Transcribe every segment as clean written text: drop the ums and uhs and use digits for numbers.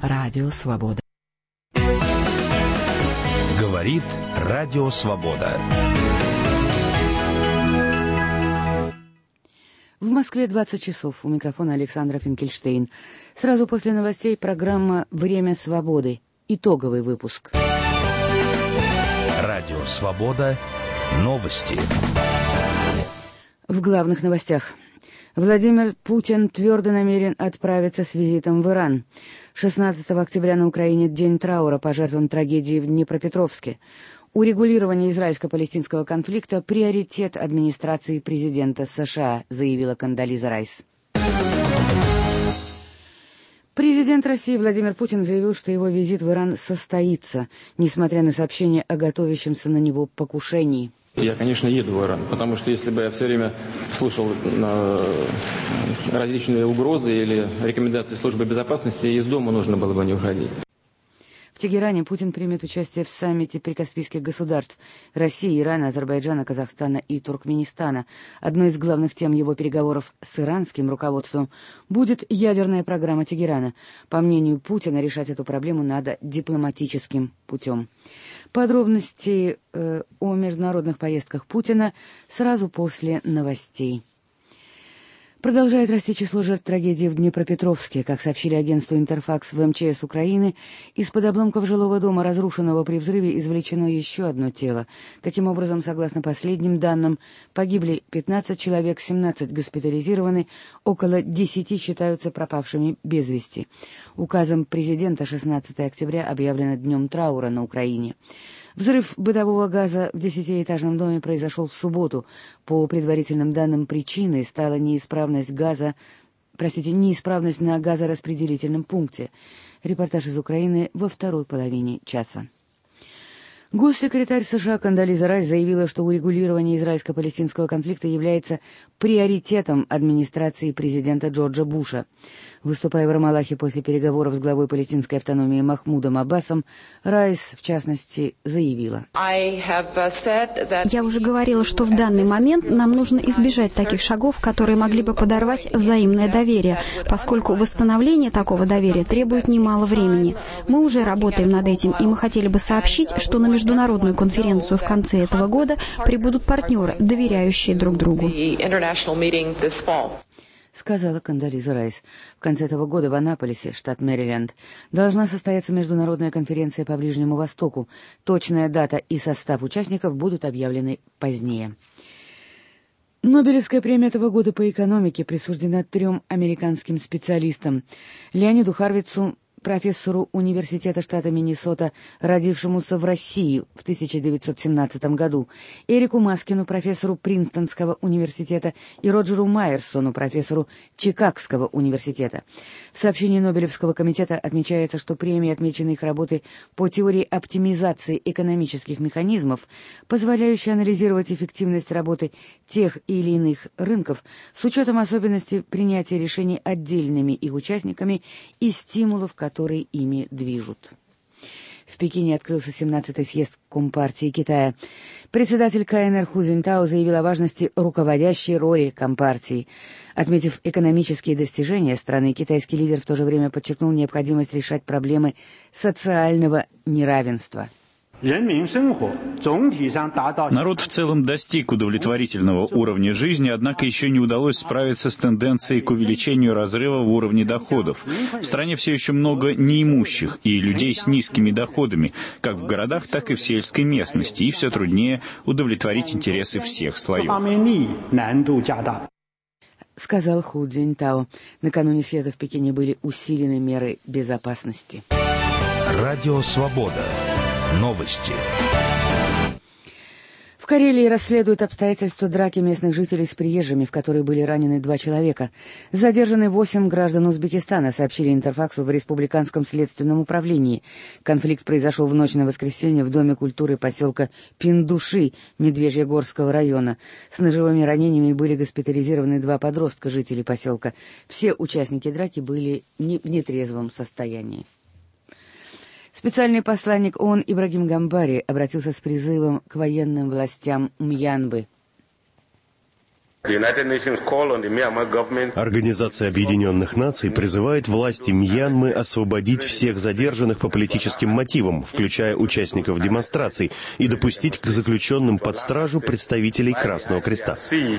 Радио Свобода. Говорит Радио Свобода. В Москве 20 часов. У микрофона Александра Финкельштейн. Сразу после новостей программа «Время свободы». Итоговый выпуск. Радио Свобода. Новости. В главных новостях. Владимир Путин твердо намерен отправиться с визитом в Иран. 16 октября на Украине день траура по жертвам трагедии в Днепропетровске. Урегулирование израильско-палестинского конфликта – приоритет администрации президента США, заявила Кондолиза Райс. Президент России Владимир Путин заявил, что его визит в Иран состоится, несмотря на сообщения о готовящемся на него покушении. Я, конечно, еду в Иран, потому что если бы я все время слушал различные угрозы или рекомендации службы безопасности, из дома нужно было бы не уходить. В Тегеране Путин примет участие в саммите прикаспийских государств России, Ирана, Азербайджана, Казахстана и Туркменистана. Одной из главных тем его переговоров с иранским руководством будет ядерная программа Тегерана. По мнению Путина, решать эту проблему надо дипломатическим путем. Подробности о международных поездках Путина сразу после новостей. Продолжает расти число жертв трагедии в Днепропетровске. Как сообщили агентству «Интерфакс» в МЧС Украины, из-под обломков жилого дома, разрушенного при взрыве, извлечено еще одно тело. Таким образом, согласно последним данным, погибли 15 человек, 17 госпитализированы, около 10 считаются пропавшими без вести. Указом президента 16 октября объявлено днем траура на Украине. Взрыв бытового газа в 10-этажном доме произошел в субботу. По предварительным данным, причиной стала неисправность на газораспределительном пункте. Репортаж из Украины во второй половине часа. Госсекретарь США Кондолиза Райс заявила, что урегулирование израильско-палестинского конфликта является приоритетом администрации президента Джорджа Буша. Выступая в Рамаллахе после переговоров с главой палестинской автономии Махмудом Аббасом, Райс, в частности, заявила: «Я уже говорила, что в данный момент нам нужно избежать таких шагов, которые могли бы подорвать взаимное доверие, поскольку восстановление такого доверия требует немало времени. Мы уже работаем над этим, и мы хотели бы сообщить, что на международную конференцию в конце этого года прибудут партнеры, доверяющие друг другу», сказала Кондолиза Райс. В конце этого года в Аннаполисе, штат Мэриленд, должна состояться международная конференция по Ближнему Востоку. Точная дата и состав участников будут объявлены позднее. Нобелевская премия этого года по экономике присуждена 3 американским специалистам: Леониду Харвицу, профессору университета штата Миннесота, родившемуся в России в 1917 году, Эрику Маскину, профессору Принстонского университета, и Роджеру Майерсону, профессору Чикагского университета. В сообщении Нобелевского комитета отмечается, что премии отмечены их работы по теории оптимизации экономических механизмов, позволяющей анализировать эффективность работы тех или иных рынков с учетом особенностей принятия решений отдельными их участниками и стимулов, которые ими движут. В Пекине открылся 17-й съезд Компартии Китая. Председатель КНР Ху Цзиньтао заявил о важности руководящей роли Компартии. Отметив экономические достижения страны, китайский лидер в то же время подчеркнул необходимость решать проблемы социального неравенства. Народ в целом достиг удовлетворительного уровня жизни, однако еще не удалось справиться с тенденцией к увеличению разрыва в уровне доходов. В стране все еще много неимущих и людей с низкими доходами, как в городах, так и в сельской местности, и все труднее удовлетворить интересы всех слоев, сказал Ху Цзиньтао. Накануне съезда в Пекине были усилены меры безопасности. Радио Свобода. Новости. В Карелии расследуют обстоятельства драки местных жителей с приезжими, в которой были ранены 2 человека. Задержаны 8 граждан Узбекистана, сообщили Интерфаксу в Республиканском следственном управлении. Конфликт произошел в ночь на воскресенье в Доме культуры поселка Пиндуши Медвежьегорского района. С ножевыми ранениями были госпитализированы 2 подростка, жители поселка. Все участники драки были в нетрезвом состоянии. Специальный посланник ООН Ибрагим Гамбари обратился с призывом к военным властям Мьянмы. Организация Объединенных Наций призывает власти Мьянмы освободить всех задержанных по политическим мотивам, включая участников демонстраций, и допустить к заключенным под стражу представителей Красного Креста.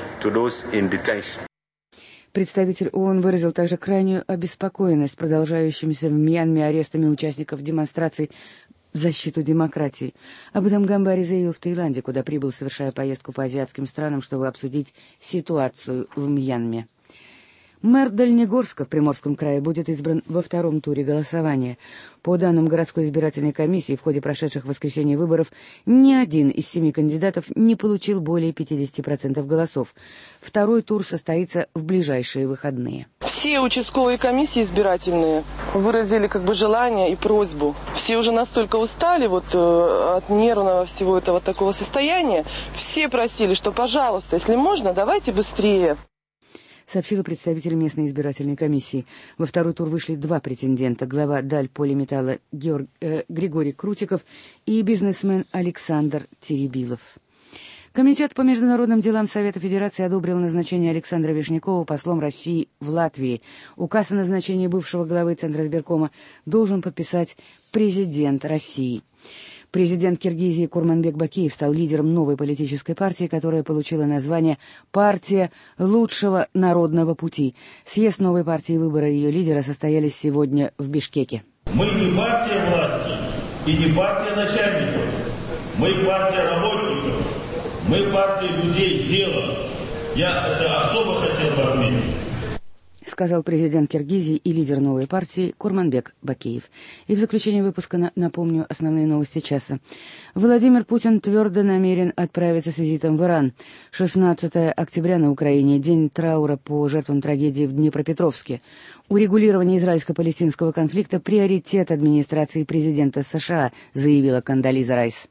Представитель ООН выразил также крайнюю обеспокоенность продолжающимися в Мьянме арестами участников демонстраций в защиту демократии. Об этом Гамбари заявил в Таиланде, куда прибыл, совершая поездку по азиатским странам, чтобы обсудить ситуацию в Мьянме. Мэр Дальнегорска в Приморском крае будет избран во втором туре голосования. По данным городской избирательной комиссии, в ходе прошедших в воскресенье выборов ни один из 7 кандидатов не получил более 50% голосов. Второй тур состоится в ближайшие выходные. Все участковые комиссии избирательные выразили желание и просьбу. Все уже настолько устали от нервного всего этого такого состояния. Все просили, что, пожалуйста, если можно, давайте быстрее. Сообщила представитель местной избирательной комиссии. Во второй тур вышли 2 претендента: глава Дальполиметалла Григорий Крутиков и бизнесмен Александр Теребилов. Комитет по международным делам Совета Федерации одобрил назначение Александра Вишнякова послом России в Латвии. Указ о назначении бывшего главы Центризбиркома должен подписать президент России. Президент Киргизии Курманбек Бакиев стал лидером новой политической партии, которая получила название «Партия лучшего народного пути». Съезд новой партии и выборы ее лидера состоялись сегодня в Бишкеке. Мы не партия власти и не партия начальников. Мы партия работников. Мы партия людей дела. Я это особо хотел бы отметить. Сказал президент Киргизии и лидер новой партии Курманбек Бакиев. И в заключение выпуска напомню основные новости часа. Владимир Путин твердо намерен отправиться с визитом в Иран. 16 октября на Украине — день траура по жертвам трагедии в Днепропетровске. Урегулирование израильско-палестинского конфликта — приоритет администрации президента США, заявила Кондолиза Райс.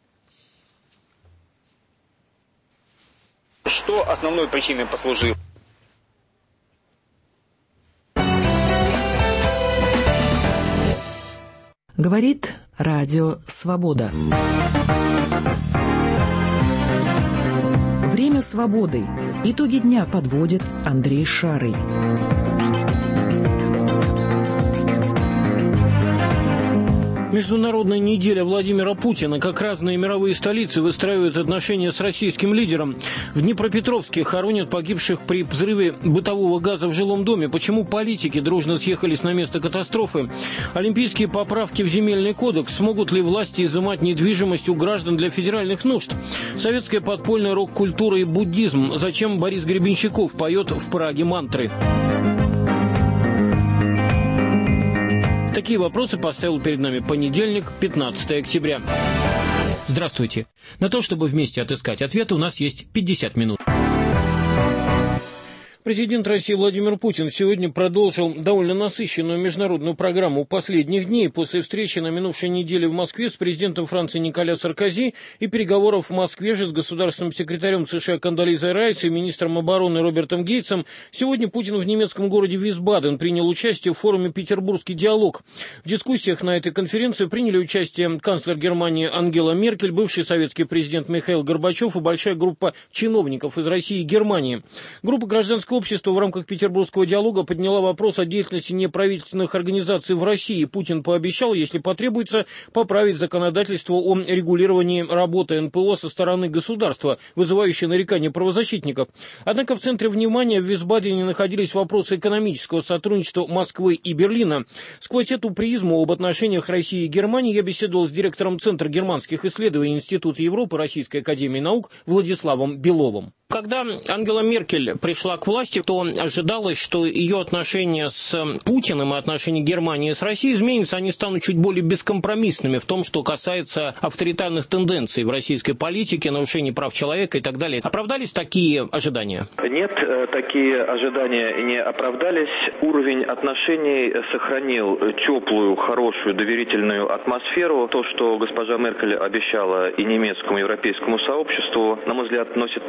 Что основной причиной послужило? Говорит Радио Свобода. Время свободы. Итоги дня подводит Андрей Шарый. Международная неделя Владимира Путина. Как разные мировые столицы выстраивают отношения с российским лидером. В Днепропетровске хоронят погибших при взрыве бытового газа в жилом доме. Почему политики дружно съехались на место катастрофы? Олимпийские поправки в земельный кодекс. Смогут ли власти изымать недвижимость у граждан для федеральных нужд? Советская подпольная рок-культура и буддизм. Зачем Борис Гребенщиков поет в Праге мантры? Такие вопросы поставил перед нами понедельник, 15 октября. Здравствуйте. На то, чтобы вместе отыскать ответы, у нас есть 50 минут. Президент России Владимир Путин сегодня продолжил довольно насыщенную международную программу последних дней после встречи на минувшей неделе в Москве с президентом Франции Николя Саркози и переговоров в Москве же с государственным секретарем США Кондолизой Райс и министром обороны Робертом Гейтсом. Сегодня Путин в немецком городе Висбаден принял участие в форуме «Петербургский диалог». В дискуссиях на этой конференции приняли участие канцлер Германии Ангела Меркель, бывший советский президент Михаил Горбачев и большая группа чиновников из России и Германии. Группа гражданского общества в рамках Петербургского диалога подняла вопрос о деятельности неправительственных организаций в России. Путин пообещал, если потребуется, поправить законодательство о регулировании работы НПО со стороны государства, вызывающее нарекания правозащитников. Однако в центре внимания в Висбадене находились вопросы экономического сотрудничества Москвы и Берлина. Сквозь эту призму об отношениях России и Германии я беседовал с директором Центра германских исследований Института Европы Российской академии наук Владиславом Беловым. Когда Ангела Меркель пришла к власти, то ожидалось, что ее отношения с Путиным и отношения Германии с Россией изменятся, они станут чуть более бескомпромиссными в том, что касается авторитарных тенденций в российской политике, нарушений прав человека и так далее. Оправдались такие ожидания? Нет, такие ожидания не оправдались. Уровень отношений сохранил теплую, хорошую, доверительную атмосферу. То, что госпожа Меркель обещала и немецкому, и европейскому сообществу, на мой взгляд, носит достаточно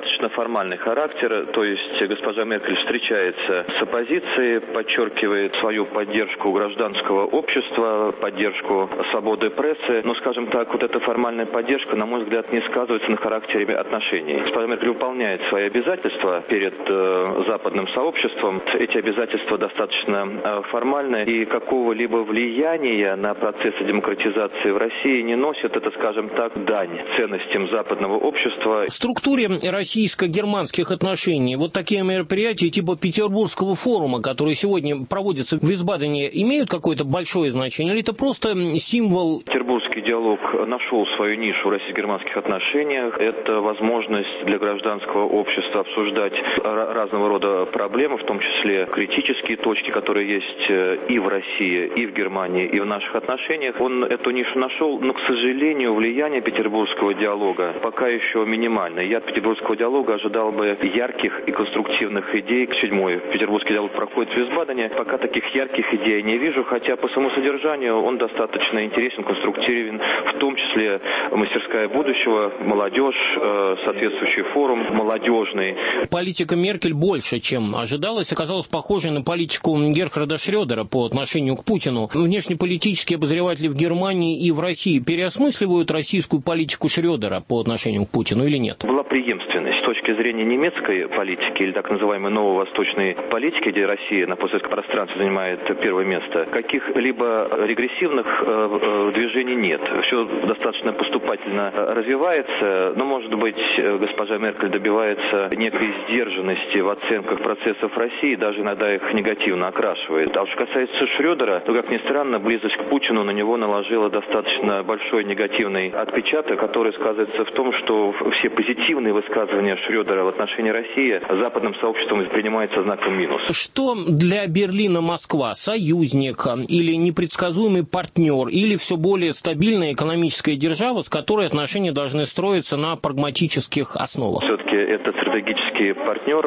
достаточно формальный характер, то есть госпожа Меркель встречается с оппозицией, подчеркивает свою поддержку гражданского общества, поддержку свободы прессы, но, скажем так, вот эта формальная поддержка, на мой взгляд, не сказывается на характере отношений. Госпожа Меркель выполняет свои обязательства перед западным сообществом. Эти обязательства достаточно формальны, и какого-либо влияния на процессы демократизации в России не носит, это, скажем так, дань ценностям западного общества. В структуре российско-германских отношений вот такие мероприятия типа Петербургского форума, которые сегодня проводятся в Висбадене, имеют какое-то большое значение, или это просто символ? Петербургский диалог нашел свою нишу в российско-германских отношениях. Это возможность для гражданского общества обсуждать разного рода проблемы, в том числе критические точки, которые есть и в России, и в Германии, и в наших отношениях. Он эту нишу нашел, но, к сожалению, влияние петербургского диалога пока еще минимально. Я от петербургского диалога ожидал бы ярких и конструктивных идей. Седьмой петербургский диалог проходит в Висбадене. Пока таких ярких идей не вижу, хотя по своему содержанию он достаточно интересен, конструктивен, в том числе мастерская будущего, молодежь, соответствующий форум молодежный. Политика Меркель больше, чем ожидалось, оказалась похожей на политику Герхарда Шрёдера по отношению к Путину. Внешнеполитические обозреватели в Германии и в России переосмысливают российскую политику Шрёдера по отношению к Путину или нет? Была преемственность. С точки зрения немецкой политики, или так называемой ново-восточной политики, где Россия на постсоветском пространстве занимает первое место, каких-либо регрессивных движений нет. Все достаточно поступательно развивается, но, может быть, госпожа Меркель добивается некой сдержанности в оценках процессов России, даже иногда их негативно окрашивает. А что касается Шрёдера, то, как ни странно, близость к Путину на него наложила достаточно большой негативный отпечаток, который сказывается в том, что все позитивные высказывания Шрёдера в отношении России западным сообществом воспринимаются знаком минус. Что для Берлина Москва? Союзник или непредсказуемый партнер, или все более стабильная экономическая держава, с которой отношения должны строиться на прагматических основах? Все-таки это стратегический партнер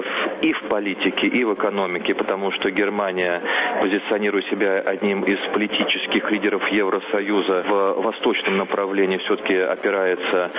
и в политике, и в экономике, потому что Германия позиционирует себя одним из политических лидеров Евросоюза в восточном направлении, все-таки опирается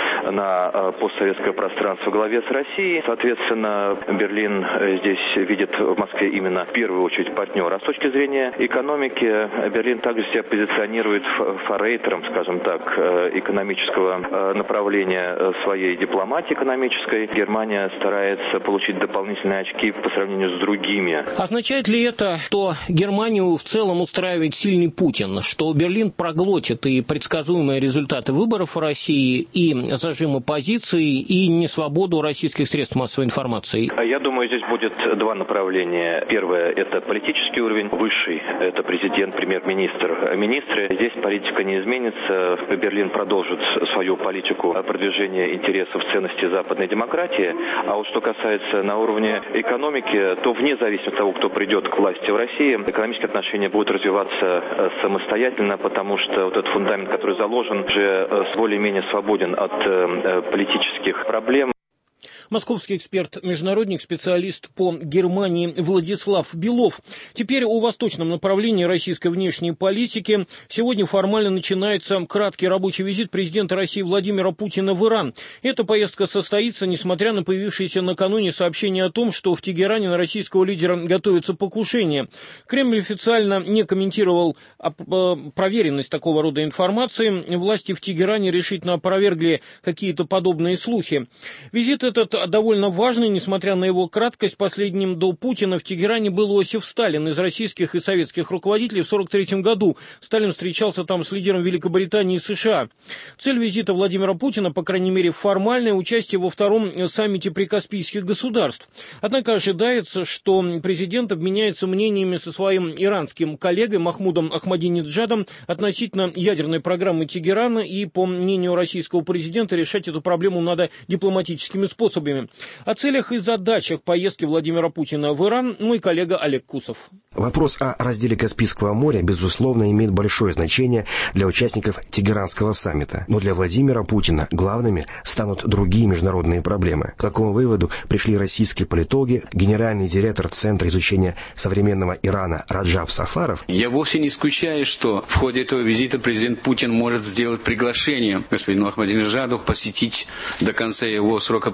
на постсоветское пространство в главе с Россией. Соответственно, Берлин здесь видит в Москве именно в первую очередь партнера. А с точки зрения экономики, Берлин также себя позиционирует форрейтером, скажем так, экономического направления своей дипломатии экономической. Германия старается получить дополнительные очки по сравнению с другими. Означает ли это, что Германию в целом устраивает сильный Путин, что Берлин проглотит и предсказуемые результаты выборов в России, и зажим оппозиции, и несвободу российских средств массовой информации? Я думаю, здесь будет два направления. Первое – это политический уровень, высший – это президент, премьер-министр, министры. Здесь политика не изменится. Берлин продолжит свою политику продвижения интересов, ценностей западной демократии. А вот что касается на уровне экономики, то вне зависимости от того, кто придет к власти в России, экономические отношения будут развиваться самостоятельно, потому что вот этот фундамент, который заложен, уже более-менее свободен от политических проблем. Московский эксперт, международник, специалист по Германии Владислав Белов. Теперь о восточном направлении российской внешней политики. Сегодня формально начинается краткий рабочий визит президента России Владимира Путина в Иран. Эта поездка состоится, несмотря на появившееся накануне сообщение о том, что в Тегеране на российского лидера готовится покушение. Кремль официально не комментировал проверенность такого рода информации. Власти в Тегеране решительно опровергли какие-то подобные слухи. Визит этот довольно важный, несмотря на его краткость. Последним до Путина в Тегеране был Иосиф Сталин. Из российских и советских руководителей в 1943 году Сталин встречался там с лидером Великобритании и США. Цель визита Владимира Путина, по крайней мере формальное, участие во втором саммите прикаспийских государств. Однако ожидается, что президент обменяется мнениями со своим иранским коллегой Махмудом Ахмадинеджадом относительно ядерной программы Тегерана, и, по мнению российского президента, решать эту проблему надо дипломатическими способами. О целях и задачах поездки Владимира Путина в Иран мой коллега Олег Кусов. Вопрос о разделе Каспийского моря, безусловно, имеет большое значение для участников Тегеранского саммита. Но для Владимира Путина главными станут другие международные проблемы. К такому выводу пришли российские политологи, генеральный директор Центра изучения современного Ирана Раджаб Сафаров. Я вовсе не исключаю, что в ходе этого визита президент Путин может сделать приглашение господину Ахмадинеджаду посетить до конца его срока президента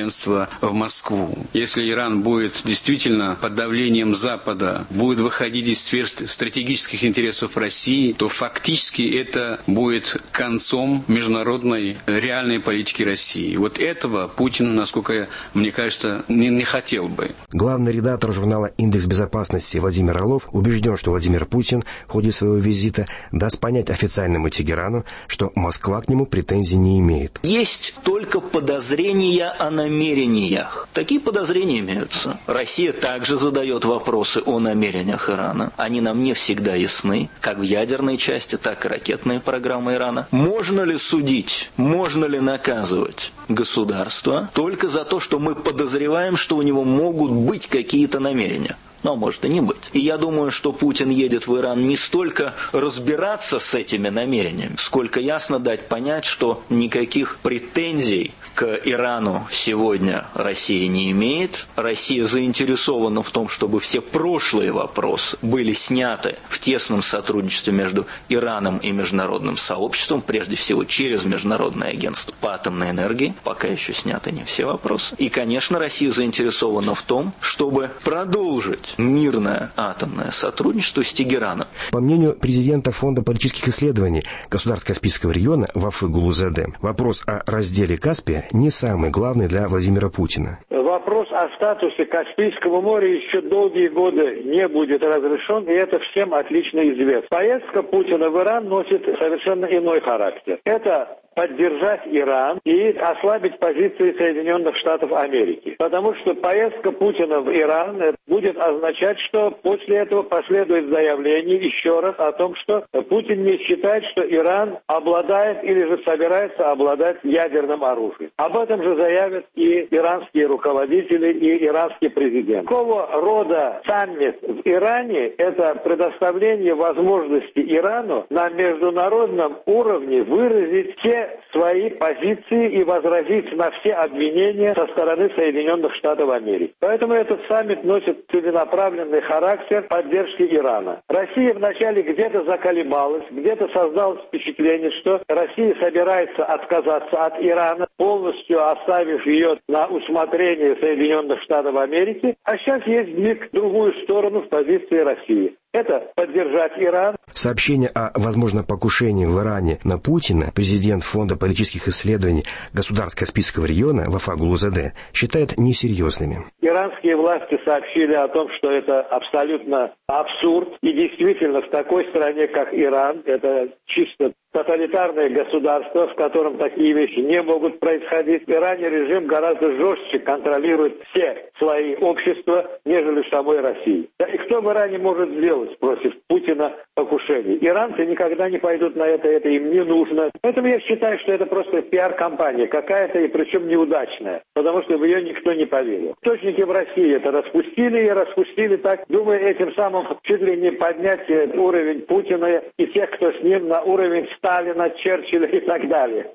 президентства в Москву. Если Иран будет действительно под давлением Запада, будет выходить из сфер стратегических интересов России, то фактически это будет концом международной реальной политики России. Вот этого Путин, насколько мне кажется, не хотел бы. Главный редактор журнала «Индекс безопасности» Владимир Орлов убежден, что Владимир Путин в ходе своего визита даст понять официальному Тегерану, что Москва к нему претензий не имеет. Есть только подозрения о намерениях. Такие подозрения имеются. Россия также задает вопросы о намерениях Ирана. Они нам не всегда ясны, как в ядерной части, так и ракетные программы Ирана. Можно ли судить, можно ли наказывать государство только за то, что мы подозреваем, что у него могут быть какие-то намерения? Но может и не быть. И я думаю, что Путин едет в Иран не столько разбираться с этими намерениями, сколько ясно дать понять, что никаких претензий к Ирану сегодня Россия не имеет. Россия заинтересована в том, чтобы все прошлые вопросы были сняты в тесном сотрудничестве между Ираном и международным сообществом, прежде всего через Международное агентство по атомной энергии. Пока еще сняты не все вопросы. И, конечно, Россия заинтересована в том, чтобы продолжить мирное атомное сотрудничество с Тегераном. По мнению президента Фонда политических исследований Государско-Каспийского региона Вафы Гулузаде, вопрос о разделе Каспия не самый главный для Владимира Путина. Вопрос о статусе Каспийского моря еще долгие годы не будет разрешен, и это всем отлично известно. Поездка Путина в Иран носит совершенно иной характер. Это поддержать Иран и ослабить позиции Соединенных Штатов Америки. Потому что поездка Путина в Иран будет означать, что после этого последует заявление еще раз о том, что Путин не считает, что Иран обладает или же собирается обладать ядерным оружием. Об этом же заявят и иранские руководители, и иранский президент. Такого рода саммит в Иране – это предоставление возможности Ирану на международном уровне выразить все свои позиции и возразить на все обвинения со стороны Соединенных Штатов Америки. Поэтому этот саммит носит целенаправленный характер поддержки Ирана. Россия вначале где-то заколебалась, где-то создалось впечатление, что Россия собирается отказаться от Ирана, полностью оставив ее на усмотрение Соединенных Штатов Америки, а сейчас есть сдвиг в другую сторону в позиции России. Это поддержать Иран. Сообщение о возможном покушении в Иране на Путина президент Фонда политических исследований Государско-Каспийского региона Вафа Гулузаде считает несерьезными. Иранские власти сообщили о том, что это абсолютно абсурд. И действительно, в такой стране, как Иран, это чисто тоталитарное государство, в котором такие вещи не могут происходить. В Иране режим гораздо жестче контролирует все слои общества, нежели в самой России. Да и кто в Иране может сделать против Путина покушение? Иранцы никогда не пойдут на это им не нужно. Поэтому я считаю, что это просто пиар-компания какая-то, и причем неудачная, потому что в ее никто не поверил. Источники в России это распустили так, думая этим самым чуть ли не поднять уровень Путина и тех, кто с ним, на уровень Сталина, Черчилля и так далее.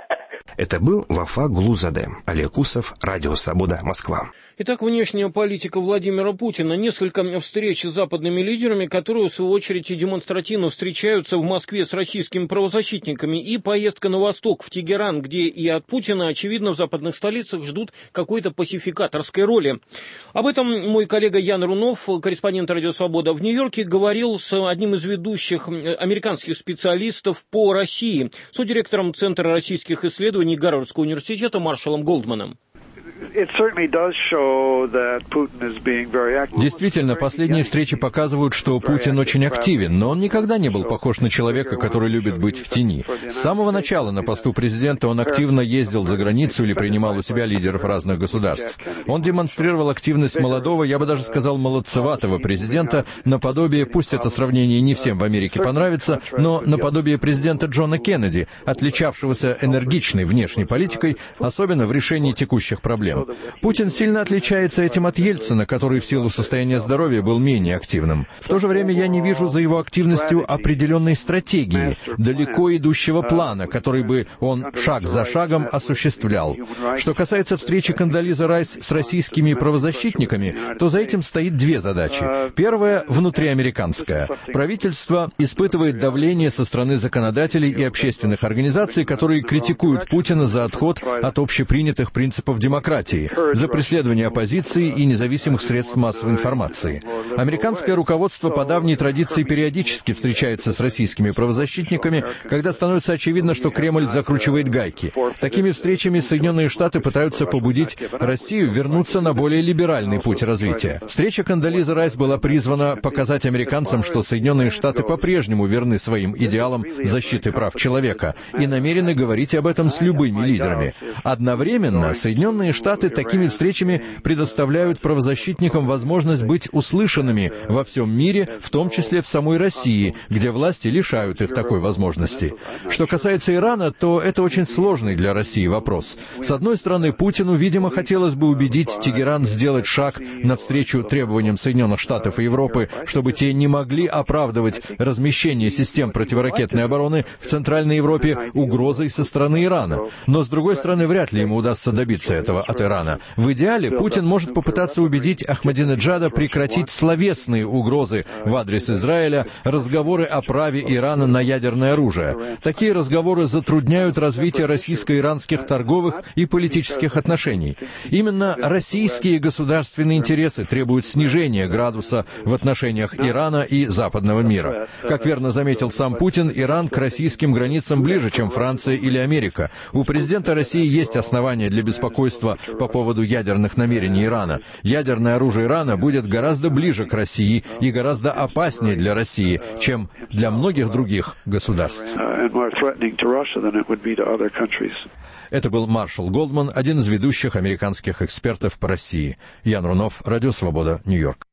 Это был Вафа Гулузаде. Олег Усов, Радио Свобода, Москва. Итак, внешняя политика Владимира Путина. Несколько встреч с западными лидерами, которые, в свою очередь, и демонстративно встречаются в Москве с российскими правозащитниками. И поездка на восток, в Тегеран, где и от Путина, очевидно, в западных столицах ждут какой-то пасификаторской роли. Об этом мой коллега Ян Рунов, корреспондент Радио Свобода в Нью-Йорке, говорил с одним из ведущих американских специалистов по России, содиректором Центра российских исследований Гарвардского университета Маршалом Голдманом. Действительно, последние встречи показывают, что Путин очень активен, но он никогда не был похож на человека, который любит быть в тени. С самого начала на посту президента он активно ездил за границу или принимал у себя лидеров разных государств. Он демонстрировал активность молодого, я бы даже сказал, молодцеватого президента, наподобие, пусть это сравнение не всем в Америке понравится, но наподобие президента Джона Кеннеди, отличавшегося энергичной внешней политикой, особенно в решении текущих проблем. Путин сильно отличается этим от Ельцина, который в силу состояния здоровья был менее активным. В то же время я не вижу за его активностью определенной стратегии, далеко идущего плана, который бы он шаг за шагом осуществлял. Что касается встречи Кондолизы Райс с российскими правозащитниками, то за этим стоит две задачи. Первая — внутриамериканская. Правительство испытывает давление со стороны законодателей и общественных организаций, которые критикуют Путина за отход от общепринятых принципов демократии. демократии, за преследование оппозиции и независимых средств массовой информации. Американское руководство по давней традиции периодически встречается с российскими правозащитниками, когда становится очевидно, что Кремль закручивает гайки. Такими встречами Соединенные Штаты пытаются побудить Россию вернуться на более либеральный путь развития. Встреча Кондолизы Райс была призвана показать американцам, что Соединенные Штаты по-прежнему верны своим идеалам защиты прав человека и намерены говорить об этом с любыми лидерами. Одновременно Соединенные Штаты такими встречами предоставляют правозащитникам возможность быть услышанными во всем мире, в том числе в самой России, где власти лишают их такой возможности. Что касается Ирана, то это очень сложный для России вопрос. С одной стороны, Путину, видимо, хотелось бы убедить Тегеран сделать шаг навстречу требованиям Соединенных Штатов и Европы, чтобы те не могли оправдывать размещение систем противоракетной обороны в Центральной Европе угрозой со стороны Ирана. Но, с другой стороны, вряд ли ему удастся добиться этого от Ирана. В идеале Путин может попытаться убедить Ахмадинеджада прекратить словесные угрозы в адрес Израиля, разговоры о праве Ирана на ядерное оружие. Такие разговоры затрудняют развитие российско-иранских торговых и политических отношений. Именно российские государственные интересы требуют снижения градуса в отношениях Ирана и западного мира. Как верно заметил сам Путин, Иран к российским границам ближе, чем Франция или Америка. У президента России есть основания для беспокойства по поводу ядерных намерений Ирана. Ядерное оружие Ирана будет гораздо ближе к России и гораздо опаснее для России, чем для многих других государств. Это был Маршал Голдман, один из ведущих американских экспертов по России. Ян Рунов, Радио Свобода, Нью-Йорк.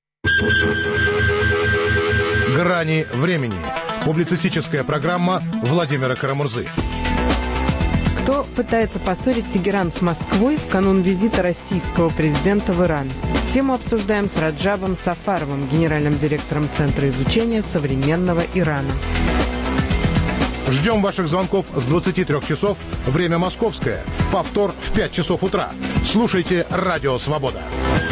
«Грани времени». Публицистическая программа Владимира Карамурзы. Кто пытается поссорить Тегеран с Москвой в канун визита российского президента в Иран? Тему обсуждаем с Раджабом Сафаровым, генеральным директором Центра изучения современного Ирана. Ждем ваших звонков с 23 часов, время московское. Повтор в 5 часов утра. Слушайте «Радио Свобода».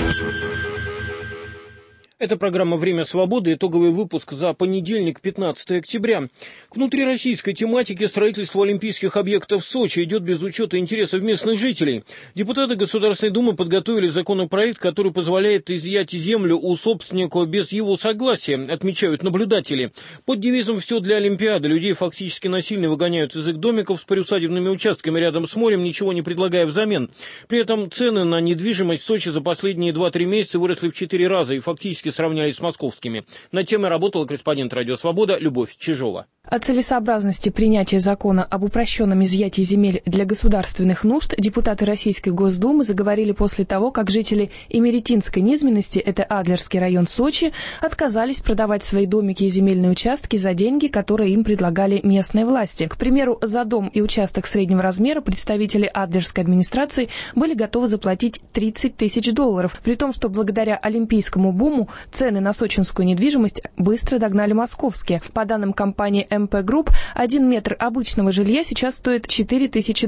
Это программа «Время свободы», итоговый выпуск за понедельник, 15 октября. К внутрироссийской тематике строительства олимпийских объектов в Сочи идет без учета интересов местных жителей. Депутаты Государственной Думы подготовили законопроект, который позволяет изъять землю у собственника без его согласия, отмечают наблюдатели. Под девизом «Все для Олимпиады» людей фактически насильно выгоняют из их домиков с приусадебными участками рядом с морем, ничего не предлагая взамен. При этом цены на недвижимость в Сочи за последние 2-3 месяца выросли в 4 раза и фактически сравнялись с московскими. Над темой работала корреспондент «Радио Свобода» Любовь Чижова. О целесообразности принятия закона об упрощенном изъятии земель для государственных нужд депутаты Российской Госдумы заговорили после того, как жители Имеретинской низменности, это Адлерский район Сочи, отказались продавать свои домики и земельные участки за деньги, которые им предлагали местные власти. К примеру, за дом и участок среднего размера представители Адлерской администрации были готовы заплатить $30 тысяч, при том, что благодаря олимпийскому буму цены на сочинскую недвижимость быстро догнали московские. По данным компании МП Групп, 1 метр обычного жилья сейчас стоит $4 тысячи,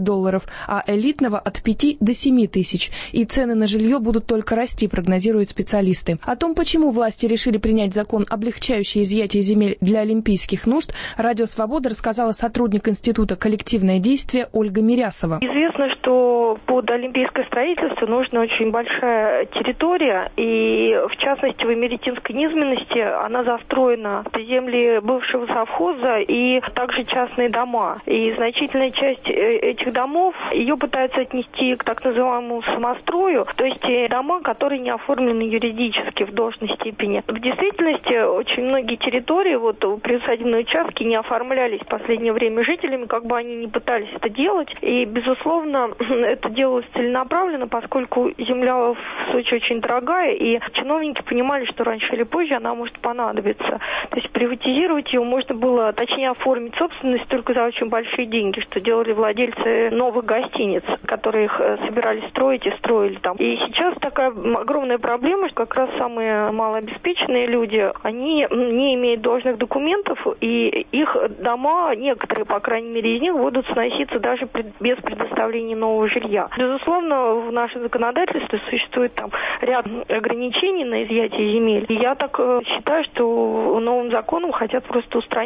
а элитного от 5 до 7 тысяч. И цены на жилье будут только расти, прогнозируют специалисты. О том, почему власти решили принять закон, облегчающий изъятие земель для олимпийских нужд, Радио Свобода рассказала сотрудник Института «Коллективное действие» Ольга Мирясова. Известно, что под олимпийское строительство нужна очень большая территория, и в частности в Имеретинской низменности она застроена. Это земли бывшего совхоза и также частные дома. И значительная часть этих домов, ее пытаются отнести к так называемому самострою, то есть дома, которые не оформлены юридически в должной степени. В действительности очень многие территории, приусадебные участки не оформлялись в последнее время жителями, как бы они ни пытались это делать. И, безусловно, это делалось целенаправленно, поскольку земля в Сочи очень дорогая, и чиновники понимали, что раньше или позже она может понадобиться. То есть приватизировать ее можно было, точнее оформить собственность только за очень большие деньги, что делали владельцы новых гостиниц, которые их собирались строить и строили там. И сейчас такая огромная проблема, что как раз самые малообеспеченные люди, они не имеют должных документов, и их дома, некоторые, по крайней мере, из них будут сноситься даже без предоставления нового жилья. Безусловно, в нашем законодательстве существует там ряд ограничений на изъятие земель. И я так считаю, что новым законом хотят просто устранить вот эти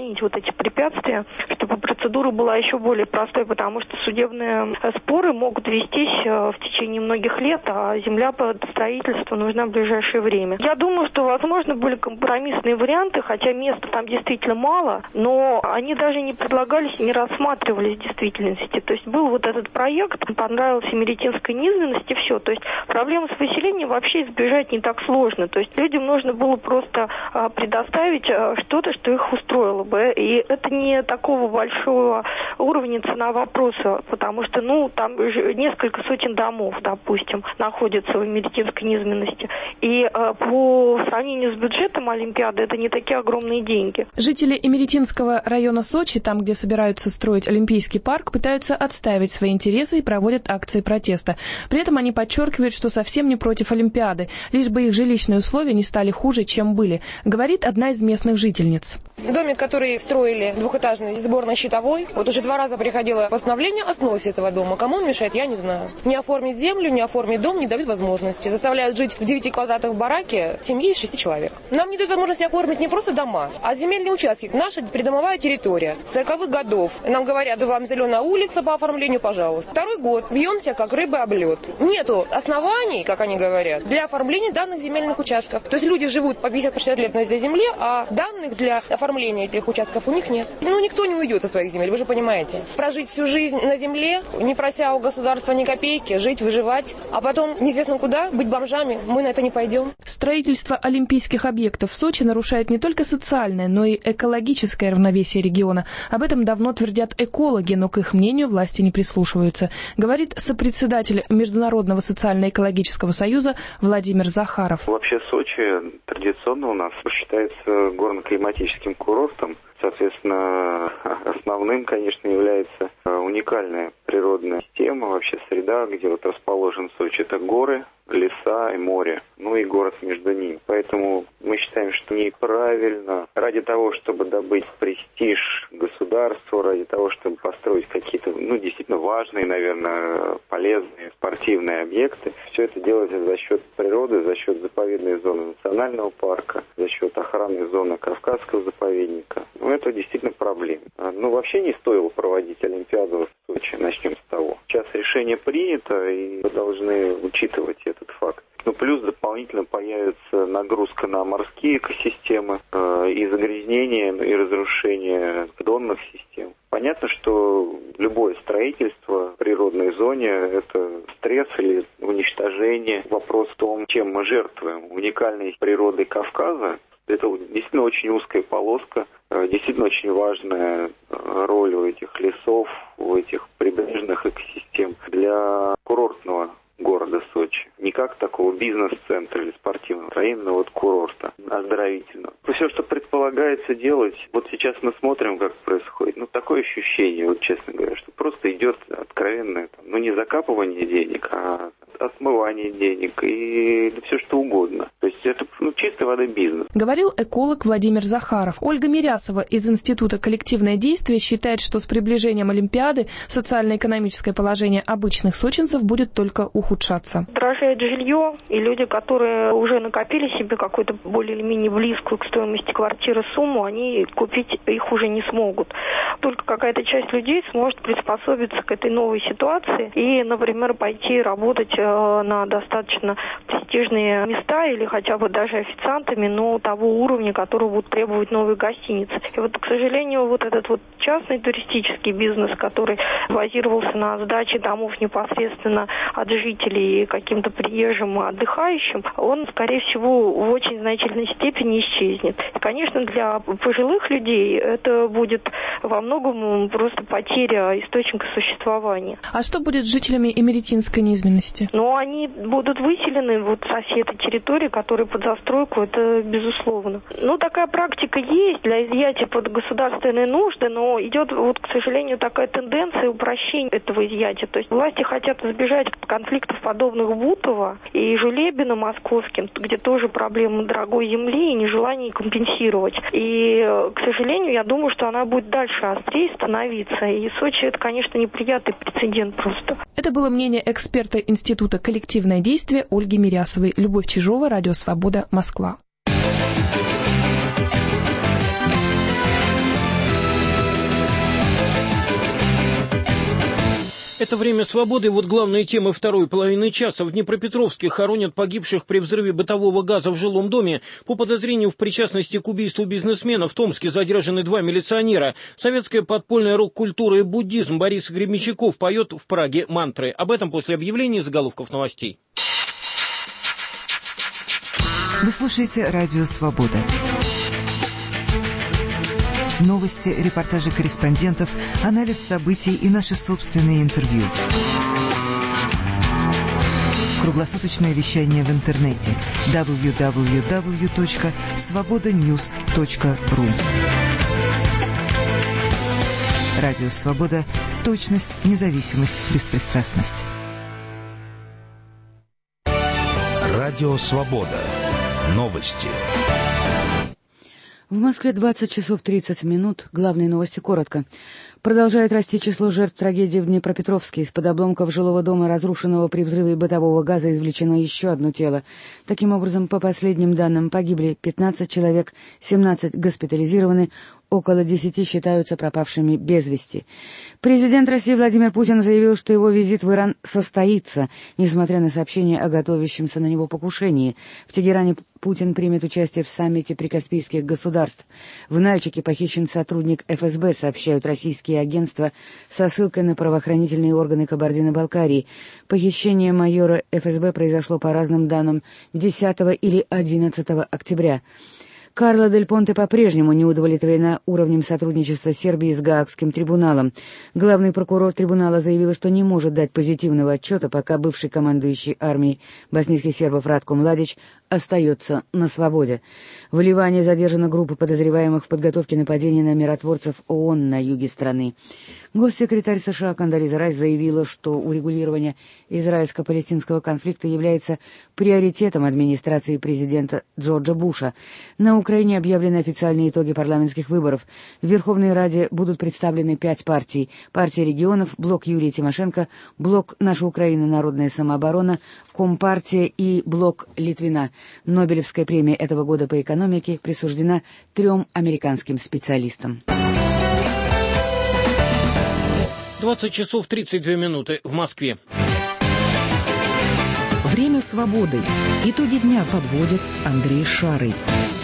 эти препятствия, чтобы процедура была еще более простой, потому что судебные споры могут вестись в течение многих лет, а земля под строительство нужна в ближайшее время. Я думаю, что, возможно, были компромиссные варианты, хотя места там действительно мало, но они даже не предлагались и не рассматривались в действительности. То есть был вот этот проект, понравился Имеретинской низменности, все. То есть проблему с выселением вообще избежать не так сложно. То есть людям нужно было просто предоставить что-то, что их устроило бы. И это не такого большого уровня цена вопроса, потому что, там несколько сотен домов, допустим, находятся в Имеретинской низменности. И по сравнению с бюджетом Олимпиады это не такие огромные деньги. Жители Имеретинского района Сочи, там, где собираются строить Олимпийский парк, пытаются отстаивать свои интересы и проводят акции протеста. При этом они подчеркивают, что совсем не против Олимпиады, лишь бы их жилищные условия не стали хуже, чем были, говорит одна из местных жительниц. Домик, который строили, двухэтажный, сборно-щитовой, вот уже 2 раза приходило постановление о сносе этого дома. Кому он мешает, я не знаю. Не оформить землю, не оформить дом, не дают возможности. Заставляют жить в 9 квадратах в бараке семьи из 6 человек. Нам не дают возможности оформить не просто дома, а земельные участки. Наша придомовая территория. С 40-х годов. Нам говорят, вам зеленая улица по оформлению, пожалуйста. 2-й год. Бьемся, как рыба об лед. Нету оснований, как они говорят, для оформления данных земельных участков. То есть люди живут по 50-60 лет на этой земле, а данных для оформления этих участков у них нет. Никто не уйдет со своих земель, вы же понимаете. Прожить всю жизнь на земле, не прося у государства ни копейки, жить, выживать, а потом неизвестно куда, быть бомжами, мы на это не пойдем. Строительство олимпийских объектов в Сочи нарушает не только социальное, но и экологическое равновесие региона. Об этом давно твердят экологи, но к их мнению власти не прислушиваются, говорит сопредседатель Международного социально-экологического союза Владимир Захаров. Вообще Сочи традиционно у нас считается горно-климатическим курортом. Соответственно, основным, конечно, является уникальная природная система, вообще среда, где вот расположен Сочи. Это горы, леса и море, и город между ними. Поэтому мы считаем, что неправильно ради того, чтобы добыть престиж государству, ради того, чтобы построить какие-то, действительно важные, наверное, полезные спортивные объекты, все это делается за счет природы, за счет заповедной зоны национального парка, за счет охранной зоны Кавказского заповедника. Это действительно проблема. Вообще не стоило проводить Олимпиаду в Сочи, начнем с того. Сейчас решение принято, и мы должны учитывать этот факт. Плюс дополнительно появится нагрузка на морские экосистемы и загрязнение, и разрушение донных систем. Понятно, что любое строительство в природной зоне – это стресс или уничтожение. Вопрос в том, чем мы жертвуем. Уникальной природой Кавказа – это действительно очень узкая полоска, действительно очень важная роль у этих лесов, у этих прибрежных экосистем для курортного города Сочи. Не как такого бизнес-центра или спортивного, а именно курорта оздоровительного. Все, что предполагается делать, сейчас мы смотрим, как происходит. Такое ощущение, честно говоря, что просто идет откровенное, не закапывание денег, а отмывание денег и все что угодно. То есть это чистой воды бизнес. Говорил эколог Владимир Захаров. Ольга Мирясова из Института «Коллективное действие» считает, что с приближением Олимпиады социально-экономическое положение обычных сочинцев будет только ухудшаться. Дорожает жилье, и люди, которые уже накопили себе какую-то более или менее близкую к стоимости квартиры сумму, они купить их уже не смогут. Только какая-то часть людей сможет приспособиться к этой новой ситуации и, например, пойти работать на достаточно престижные места или хотя бы даже официантами, но того уровня, который будут требовать новые гостиницы. И к сожалению, этот частный туристический бизнес, который базировался на сдаче домов непосредственно от жителей каким-то приезжим и отдыхающим, он, скорее всего, в очень значительной степени исчезнет. И, конечно, для пожилых людей это будет во многом просто потеря источника существования. А что будет с жителями Имеретинской низменности? Они будут выселены со всей этой территории, которая под застройку, это безусловно. Такая практика есть для изъятия под государственные нужды, но идет, к сожалению, такая тенденция упрощения этого изъятия. То есть власти хотят избежать конфликтов подобных Бутово и Жулебина московским, где тоже проблема дорогой земли и нежелание компенсировать. И, к сожалению, я думаю, что она будет дальше острее становиться. И Сочи — это, конечно, неприятный прецедент просто. Это было мнение эксперта Института «Коллективное действие» Ольги Мирясовой. Любовь Чижова, Радио Свобода, Москва. Это «Время свободы». Вот главные темы второй половины часа. В Днепропетровске хоронят погибших при взрыве бытового газа в жилом доме. По подозрению в причастности к убийству бизнесмена в Томске задержаны 2 милиционера. Советская подпольная рок-культура и буддизм. Борис Гребенщиков поет в Праге мантры. Об этом после объявления заголовков новостей. Вы слушаете «Радио Свобода». Новости, репортажи корреспондентов, анализ событий и наши собственные интервью. Круглосуточное вещание в интернете www.svobodanews.ru. Радио Свобода. Точность, независимость, беспристрастность. Радио Свобода. Новости. В Москве 20 часов 30 минут. Главные новости коротко. Продолжает расти число жертв трагедии в Днепропетровске. Из-под обломков жилого дома, разрушенного при взрыве бытового газа, извлечено еще одно тело. Таким образом, по последним данным, погибли 15 человек, 17 госпитализированы, около 10 считаются пропавшими без вести. Президент России Владимир Путин заявил, что его визит в Иран состоится, несмотря на сообщения о готовящемся на него покушении. В Тегеране Путин примет участие в саммите прикаспийских государств. В Нальчике похищен сотрудник ФСБ, сообщают российские агентства со ссылкой на правоохранительные органы Кабардино-Балкарии. Похищение майора ФСБ произошло по разным данным 10 или 11 октября. Карла Дель Понте по-прежнему не удовлетворена уровнем сотрудничества Сербии с Гаагским трибуналом. Главный прокурор трибунала заявил, что не может дать позитивного отчета, пока бывший командующий армией боснийских сербов Радко Младич остается на свободе. В Ливане задержана группа подозреваемых в подготовке нападения на миротворцев ООН на юге страны. Госсекретарь США Кондолиза Райс заявила, что урегулирование израильско-палестинского конфликта является приоритетом администрации президента Джорджа Буша. На Украине объявлены официальные итоги парламентских выборов. В Верховной Раде будут представлены 5 партий. Партия регионов, блок Юлии Тимошенко, блок «Наша Украина. Народная самооборона», Компартия и блок Литвина. Нобелевская премия этого года по экономике присуждена 3 американским специалистам. 20 часов 32 минуты в Москве. Время свободы. Итоги дня подводит Андрей Шарый.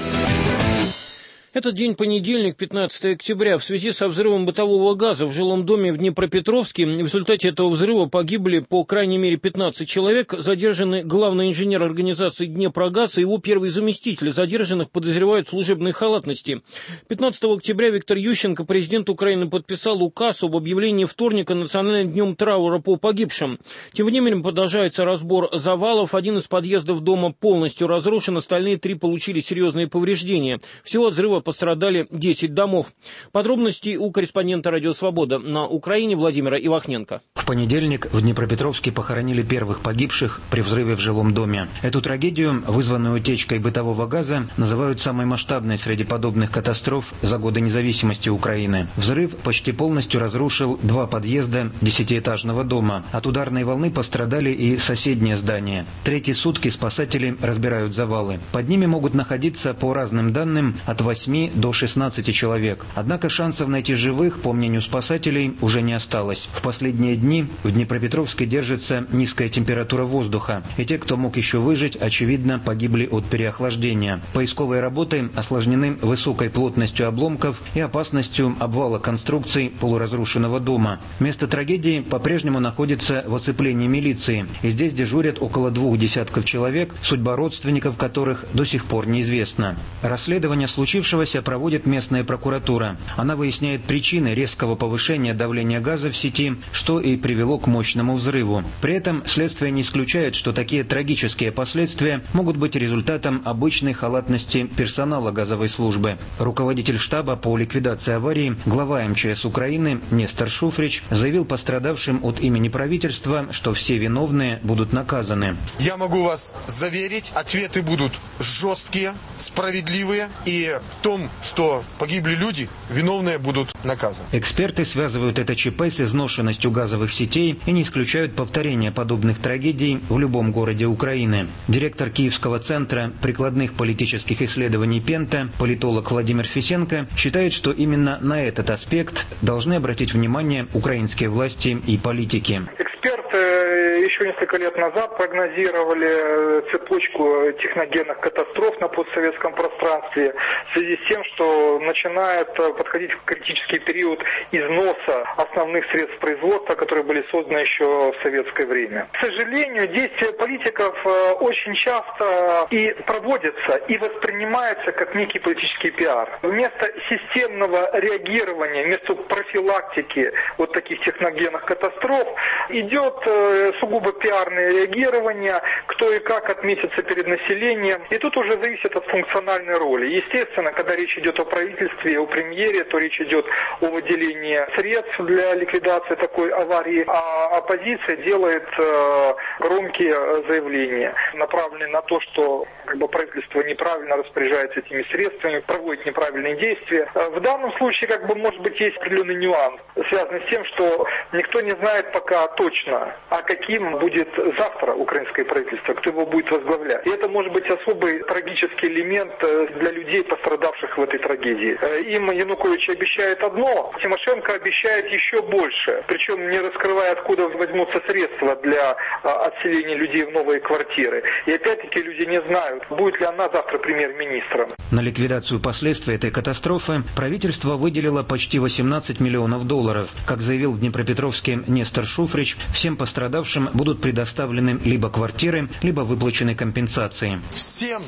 Этот день понедельник, 15 октября. В связи со взрывом бытового газа в жилом доме в Днепропетровске в результате этого взрыва погибли по крайней мере 15 человек. Задержаны главный инженер организации «Днепрогаз» и его первый заместитель. Задержанных подозревают в служебной халатности. 15 октября Виктор Ющенко, президент Украины, подписал указ об объявлении вторника национальным днем траура по погибшим. Тем временем продолжается разбор завалов. Один из подъездов дома полностью разрушен, остальные 3 получили серьезные повреждения. Всего от взрыва пострадали 10 домов. Подробности у корреспондента «Радио Свобода» на Украине Владимира Ивахненко. В понедельник в Днепропетровске похоронили первых погибших при взрыве в жилом доме. Эту трагедию, вызванную утечкой бытового газа, называют самой масштабной среди подобных катастроф за годы независимости Украины. Взрыв почти полностью разрушил 2 подъезда 10-этажного дома. От ударной волны пострадали и соседние здания. 3-й сутки спасатели разбирают завалы. Под ними могут находиться, по разным данным, от 8 до 16 человек. Однако шансов найти живых, по мнению спасателей, уже не осталось. В последние дни в Днепропетровске держится низкая температура воздуха, и те, кто мог еще выжить, очевидно, погибли от переохлаждения. Поисковые работы осложнены высокой плотностью обломков и опасностью обвала конструкций полуразрушенного дома. Место трагедии по-прежнему находится в оцеплении милиции, и здесь дежурят около 2 десятков человек, судьба родственников которых до сих пор неизвестна. Расследование случившегося проводит местная прокуратура. Она выясняет причины резкого повышения давления газа в сети, что и привело к мощному взрыву. При этом следствие не исключает, что такие трагические последствия могут быть результатом обычной халатности персонала газовой службы. Руководитель штаба по ликвидации аварии, глава МЧС Украины Нестор Шуфрич заявил пострадавшим от имени правительства, что все виновные будут наказаны. Я могу вас заверить, ответы будут жесткие, справедливые, и в том том, что погибли люди, виновные будут наказаны. Эксперты связывают это ЧП с изношенностью газовых сетей и не исключают повторения подобных трагедий в любом городе Украины. Директор Киевского центра прикладных политических исследований «Пента», политолог Владимир Фисенко, считает, что именно на этот аспект должны обратить внимание украинские власти и политики. Эксперты еще несколько лет назад прогнозировали цепочку техногенных катастроф на постсоветском пространстве в связи с тем, что начинает подходить критический период износа основных средств производства, которые были созданы еще в советское время. К сожалению, действия политиков очень часто и проводятся, и воспринимаются как некий политический пиар. Вместо системного реагирования, вместо профилактики вот таких техногенных катастроф идет сугубо пиарное реагирование, кто и как отметится перед населением. И тут уже зависит от функциональной роли. Естественно, когда речь идет о правительстве, о премьере, то речь идет о выделении средств для ликвидации такой аварии, а оппозиция делает громкие заявления, направленные на то, что правительство неправильно распоряжается этими средствами, проводит неправильные действия. В данном случае, может быть, есть определенный нюанс, связанный с тем, что никто не знает пока точно, а каким будет завтра украинское правительство, кто его будет возглавлять. И это может быть особый трагический элемент для людей, пострадавших в этой трагедии. Им Янукович обещает одно, Тимошенко обещает еще больше, причем не раскрывая, откуда возьмутся средства для отселения людей в новые квартиры. И опять-таки люди не знают, будет ли она завтра премьер-министром. На ликвидацию последствий этой катастрофы правительство выделило почти $18 миллионов. Как заявил в Днепропетровске Нестор Шуфрич, всем пострадавшим будут предоставлены либо квартиры, либо выплачены компенсации. Всем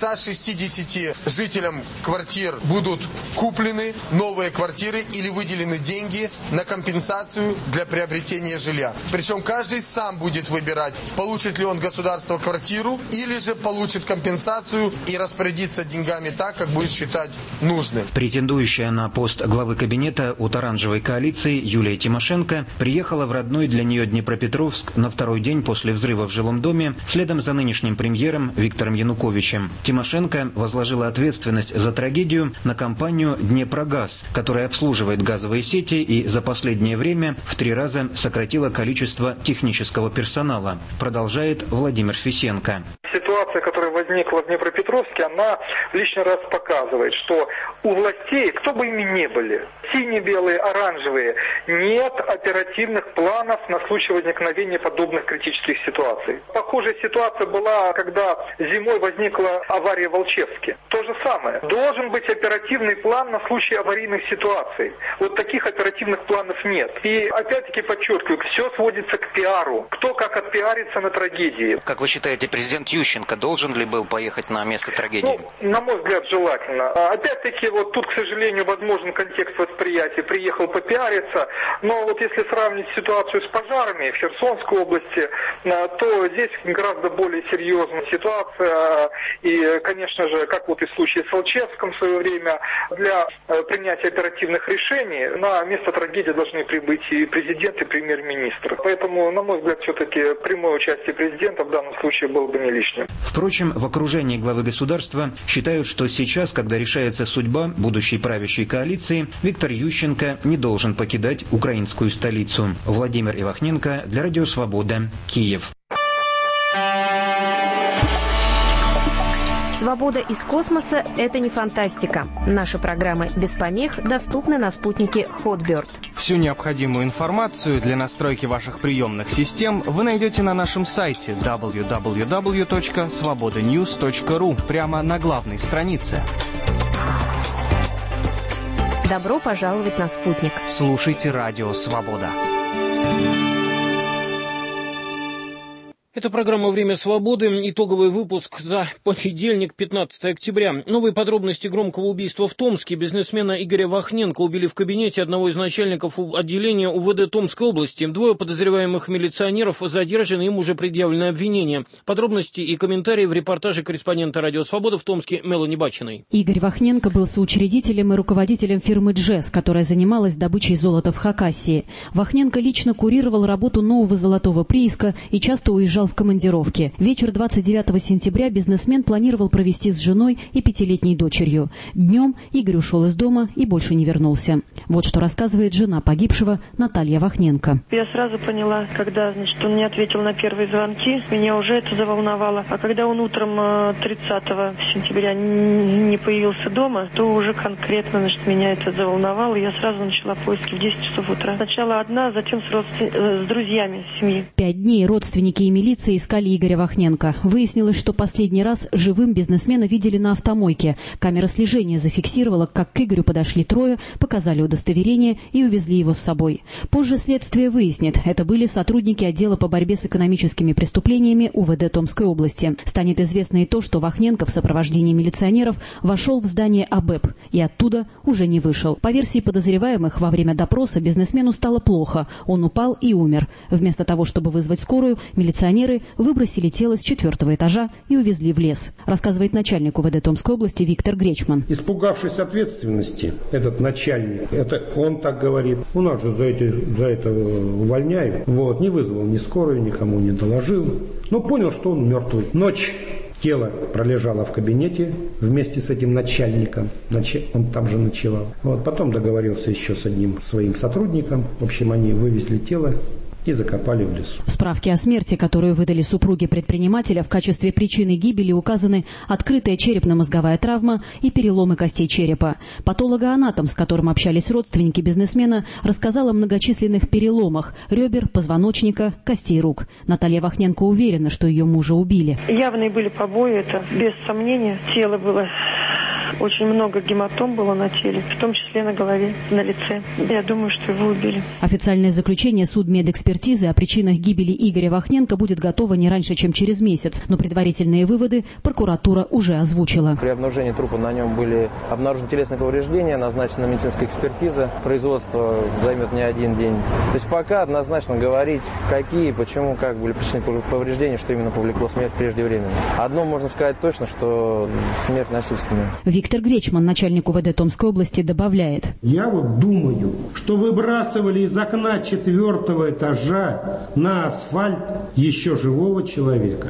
160 жителям квартир будут куплены новые квартиры или выделены деньги на компенсацию для приобретения жилья. Причем каждый сам будет выбирать, получит ли он государство квартиру или же получит компенсацию и распорядится деньгами так, как будет считать нужным. Претендующая на пост главы кабинета от оранжевой коалиции Юлия Тимошенко приехала в родной для нее Днепропетровск на второй день после взрыва в жилом доме следом за нынешним премьером Виктором Януковичем. Тимошенко возложила ответственность за трагедию на компанию «Днепрогаз», которая обслуживает газовые сети и за последнее время в 3 раза сократила количество технического персонала. Продолжает Владимир Фисенко. Ситуация, которая возникла в Днепропетровске, она лишний раз показывает, что у властей, кто бы ими ни были, синие, белые, оранжевые, нет оперативных планов на случай возникновения подобных критических ситуаций. Похожая ситуация была, когда зимой возникла авария в Волчевске. То же самое. Должен быть оперативный план на случай аварийных ситуаций. Вот таких оперативных планов нет. И опять-таки подчеркиваю, все сводится к пиару. Кто как отпиарится на трагедии. Как вы считаете, президент Ющенко должен ли был поехать на место трагедии? На мой взгляд, желательно. Опять-таки, вот тут, к сожалению, возможен контекст восприятия. Приехал попиариться, но вот если сравнить ситуацию с пожарами в Херсонской области, то здесь гораздо более серьезная ситуация. И, конечно же, как вот и в случае с Волчевском в свое время, для принятия оперативных решений на место трагедии должны прибыть и президент, и премьер-министр. Поэтому, на мой взгляд, все-таки прямое участие президента в данном случае было бы не лишним. Впрочем, в окружении главы государства считают, что сейчас, когда решается судьба будущей правящей коалиции, Виктор Ющенко не должен покидать украинскую столицу. Владимир Ивахненко для Радио Свобода, Киев. Свобода из космоса – это не фантастика. Наши программы без помех доступны на спутнике Hotbird. Всю необходимую информацию для настройки ваших приемных систем вы найдете на нашем сайте www.svobodanews.ru прямо на главной странице. Добро пожаловать на спутник. Слушайте Радио Свобода. Это программа «Время свободы». Итоговый выпуск за понедельник, 15 октября. Новые подробности громкого убийства в Томске. Бизнесмена Игоря Вахненко убили в кабинете одного из начальников отделения УВД Томской области. 2 подозреваемых милиционеров задержаны, им уже предъявлено обвинение. Подробности и комментарии в репортаже корреспондента «Радио Свобода» в Томске Мелани Бачиной. Игорь Вахненко был соучредителем и руководителем фирмы «Джесс», которая занималась добычей золота в Хакассии. Вахненко лично курировал работу нового золотого прииска и часто уезжал уезжал в командировки. Вечер 29 сентября бизнесмен планировал провести с женой и 5-летней дочерью. Днем Игорь ушел из дома и больше не вернулся. Вот что рассказывает жена погибшего Наталья Вахненко. Я сразу поняла, когда, он не ответил на первые звонки, меня уже это заволновало. А когда он утром 30 сентября не появился дома, то уже конкретно, меня это заволновало. Я сразу начала поиски в 10 часов утра. Сначала одна, затем с друзьями семьи. 5 дней родственники и милиция искали Игоря Вахненко. Выяснилось, что последний раз живым бизнесмена видели на автомойке. Камера слежения зафиксировала, как к Игорю подошли трое, показали удостоверение и увезли его с собой. Позже следствие выяснит, это были сотрудники отдела по борьбе с экономическими преступлениями УВД Томской области. Станет известно и то, что Вахненко в сопровождении милиционеров вошел в здание АБЭП и оттуда уже не вышел. По версии подозреваемых, во время допроса бизнесмену стало плохо. Он упал и умер. Вместо того, чтобы вызвать скорую, милиционеры выбросили тело с 4-го этажа и увезли в лес. Рассказывает начальник УВД Томской области Виктор Гречман. Испугавшись ответственности, этот начальник, это он так говорит, у нас же за это увольняют. Не вызвал ни скорую, никому не доложил. Но понял, что он мертвый. Ночь. Тело пролежало в кабинете вместе с этим начальником. Он там же ночевал. Потом договорился еще с одним своим сотрудником. В общем, они вывезли тело и закопали в лесу. В справке о смерти, которую выдали супруги предпринимателя, в качестве причины гибели указаны открытая черепно-мозговая травма и переломы костей черепа. Патологоанатом, с которым общались родственники бизнесмена, рассказал о многочисленных переломах ребер, позвоночника, костей рук. Наталья Вахненко уверена, что ее мужа убили. Явные были побои, это без сомнения. Тело было... Очень много гематом было на теле, в том числе на голове, на лице. Я думаю, что его убили. Официальное заключение судмедэкспертизы о причинах гибели Игоря Вахненко будет готово не раньше, чем через месяц. Но предварительные выводы прокуратура уже озвучила. При обнаружении трупа на нем были обнаружены телесные повреждения, назначена медицинская экспертиза. Производство займет не один день. То есть пока однозначно говорить, какие, почему, как были причины повреждений, что именно повлекло смерть преждевременно. Одно можно сказать точно, что смерть насильственная. Виктор Гречман, начальник УВД Томской области, добавляет. Я думаю, что выбрасывали из окна 4-го этажа на асфальт еще живого человека.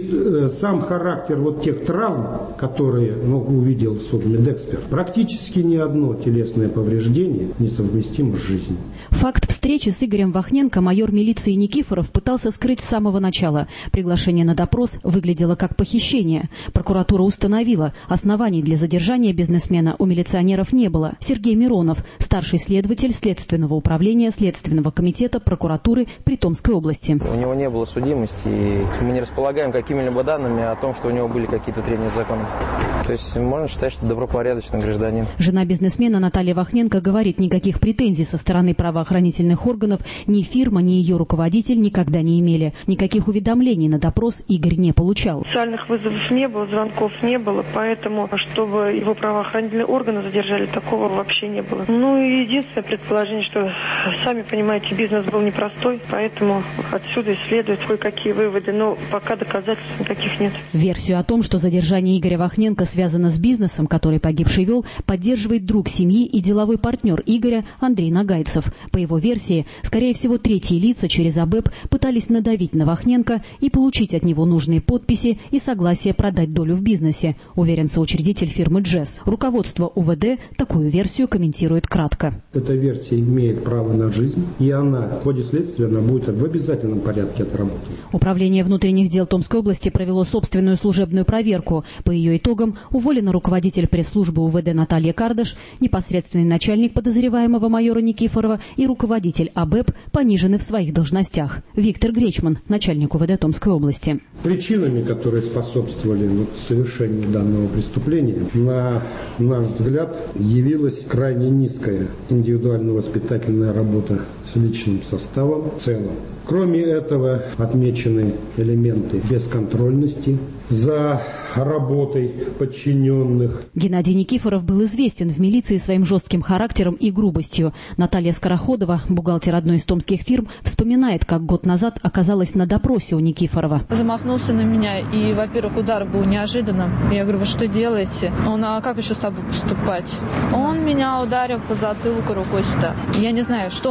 И сам характер тех травм, которые увидел судмедэксперт, практически ни одно телесное повреждение несовместимо с жизнью. Факт встречи с Игорем Вахненко майор милиции Никифоров пытался скрыть с самого начала. Приглашение на допрос выглядело как похищение. Прокуратура установила, оснований для задержания бизнесмена у милиционеров не было. Сергей Миронов, старший следователь Следственного управления Следственного комитета прокуратуры при Томской области. У него не было судимости, и мы не располагаем какими-либо данными о том, что у него были какие-то трения с законом. То есть можно считать, что добропорядочный гражданин. Жена бизнесмена Наталья Вахненко говорит, никаких претензий со стороны правоохранительных органов ни фирма, ни ее руководитель никогда не имели. Никаких уведомлений на допрос Игорь не получал. Социальных вызовов не было, звонков не было, поэтому, чтобы его правоохранительные органы задержали, такого вообще не было. И единственное предположение, что, сами понимаете, бизнес был непростой, поэтому отсюда и следуют кое-какие выводы, но пока доказательств никаких нет. Версию о том, что задержание Игоря Вахненко связано с бизнесом, который погибший вел, поддерживает друг семьи и деловой партнер Игоря Андрей Нагайцев. По его версии, скорее всего, третьи лица через АБЭП пытались надавить на Вахненко и получить от него нужные подписи и согласие продать долю в бизнесе, уверен соучредитель фирмы «Джесс». Руководство УВД такую версию комментирует кратко. Эта версия имеет право на жизнь, и она в ходе следствия будет в обязательном порядке отработана. Управление внутренних дел Томской области провело собственную служебную проверку. По ее итогам уволена руководитель пресс-службы УВД Наталья Кардаш, непосредственный начальник подозреваемого майора Никифорова и руководитель АБЭП понижены в своих должностях. Виктор Гречман, начальник УВД Томской области. Причинами, которые способствовали совершению данного преступления, на наш взгляд, явилась крайне низкая индивидуально-воспитательная работа с личным составом в целом. Кроме этого, отмечены элементы бесконтрольности за работой подчиненных. Геннадий Никифоров был известен в милиции своим жестким характером и грубостью. Наталья Скороходова, бухгалтер одной из томских фирм, вспоминает, как год назад оказалась на допросе у Никифорова. Замахнулся на меня, и, во-первых, удар был неожиданным. Я говорю, вы что делаете? Он, а как еще с тобой поступать? Он меня ударил по затылку рукой сюда. Я не знаю, что он от меня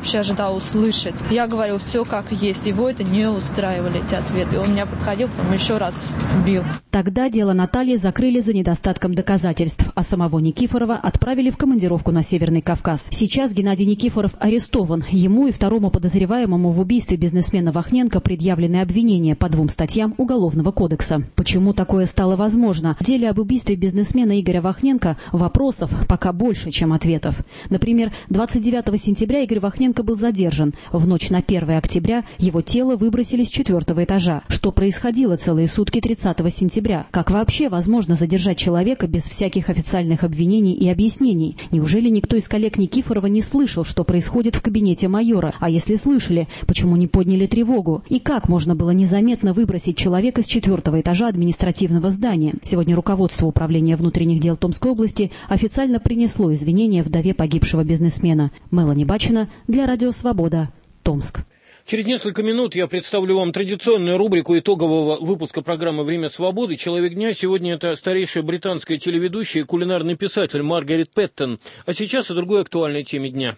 вообще ожидала услышать. Я говорю, все как есть. Его это не устраивали, эти ответы. И он меня подходил, потом еще раз бил. Тогда дело Натальи закрыли за недостатком доказательств, а самого Никифорова отправили в командировку на Северный Кавказ. Сейчас Геннадий Никифоров арестован. Ему и второму подозреваемому в убийстве бизнесмена Вахненко предъявлены обвинения по 2 статьям Уголовного кодекса. Почему такое стало возможно? В деле об убийстве бизнесмена Игоря Вахненко вопросов пока больше, чем ответов. Например, 29 сентября Игорь Вахненко был задержан. В ночь на 1 октября его тело выбросили с 4-го этажа. Что происходило целые сутки 30 сентября? Как вообще возможно задержать человека без всяких официальных обвинений и объяснений? Неужели никто из коллег Никифорова не слышал, что происходит в кабинете майора? А если слышали, почему не подняли тревогу? И как можно было незаметно выбросить человека с 4-го этажа административного здания? Сегодня руководство Управления внутренних дел Томской области официально принесло извинения вдове погибшего бизнесмена. Мелани Бачина для Радио Свобода, Томск. Через несколько минут я представлю вам традиционную рубрику итогового выпуска программы «Время свободы». Человек дня сегодня это старейшая британская телеведущая и кулинарный писатель Маргарет Пэттон. А сейчас о другой актуальной теме дня.